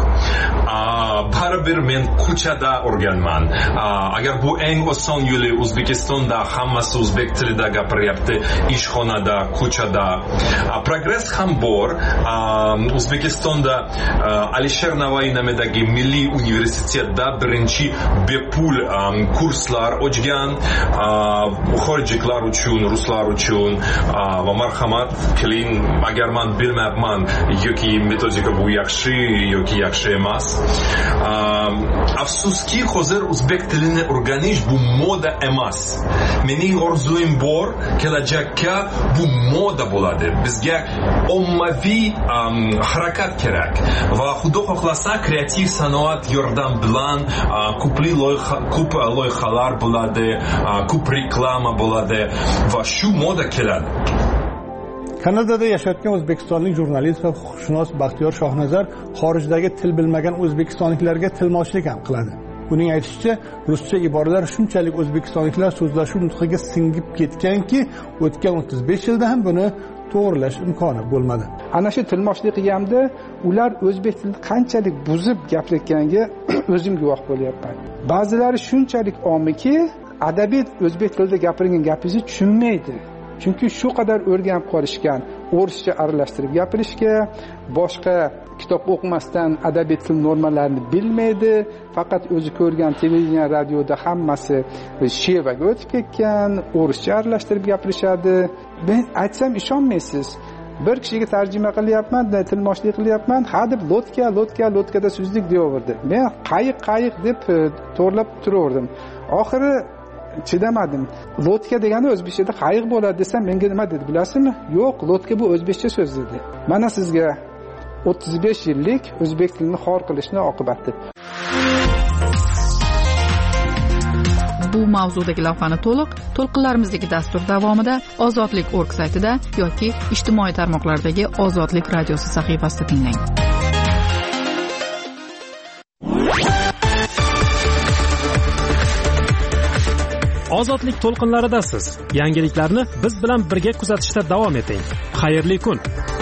Baribir men ko'chada o'rganman. Agar bu eng oson yo'li, O'zbekistonda hammasi o'zbek tilida gapiryapti, ishxonada, ko'chada. Progress ham bor. O'zbekistonda Alisher Navoiy nomidagi Milliy universitetda birinchi bepul kurslar ochgan, xorijliklar uchun, ruslar uchun va marhamat qiling, agar men bilmayapman yoki metodika bu yaxshi yoki yaxshi emas. Afsuski hozir o'zbek tilini o'rganish bu moda emas. Mening orzuim bor, kelajakda bu moda bo'ladi. Bizga ommaviy harakat kerak va xudo xohlasa kreativ sanoat yordam bilan ko'pli loyiha ko'p loyihalar bo'ladi, ko'p reklama bo'ladi va shu moda keladi. Kanadada yashayotgan o'zbekistonlik jurnalist va huquqshunos Baxtiyor Shohnazar xorijdagi til bilmagan o'zbekistonliklarga tilmochlik ham qiladi. Uning aytishicha, ruscha iboralar shunchalik o'zbekistonliklar so'zlashuv nutqiga singib ketganki, o'tgan o'ttiz besh yilda ham buni to'g'rilash imkoni bo'lmadi. Ana shu tilmoshlik qilganda ular o'zbek tilini qanchalik buzib gapirayotganiga o'zim guvoh bo'lyapman. Ba'zilari shunchalik omiki, adabiyot o'zbek tilida gapirgan gapingizni tushunmaydi. Chunki shu qadar o'rganib qolishgan, o'rischa aralashtirib gapirishga, boshqa kitob o'qimasdan adabiyot til normalarini bilmaydi, faqat o'zi ko'rgan televideniya, radioda hammasi shevaga o'tib ketgan, o'rischa aralashtirib gapirishadi. Men aytsam ishonmaysiz. Bir kishiga tarjima qilyapman, tilmoshlik qilyapman, ha deb lotka, lotka, lotkada so'zlik deyaverdi. Men qayiq, qayiq deb to'g'rilab turaverdim. Oxiri chidamadim. Lotka degani o'zbekchada qayiq bo'ladi desam, menga nima dedi bilasizmi? Yo'q, lotka bu o'zbekcha so'z dedi. Mana sizga o'ttiz besh yillik o'zbek tilini xor qilishning oqibati. Bu mavzudagi lavhani to'liq to'lqinlarimizdagi dastur davomida Ozodlik nokta org saytida yoki ijtimoiy tarmoqlardagi Ozodlik radiosi sahifasida tinglang. Ozodlik to'lqinlaridasiz. Yangiliklarni biz bilan birga kuzatishda davom eting. Xayrli kun.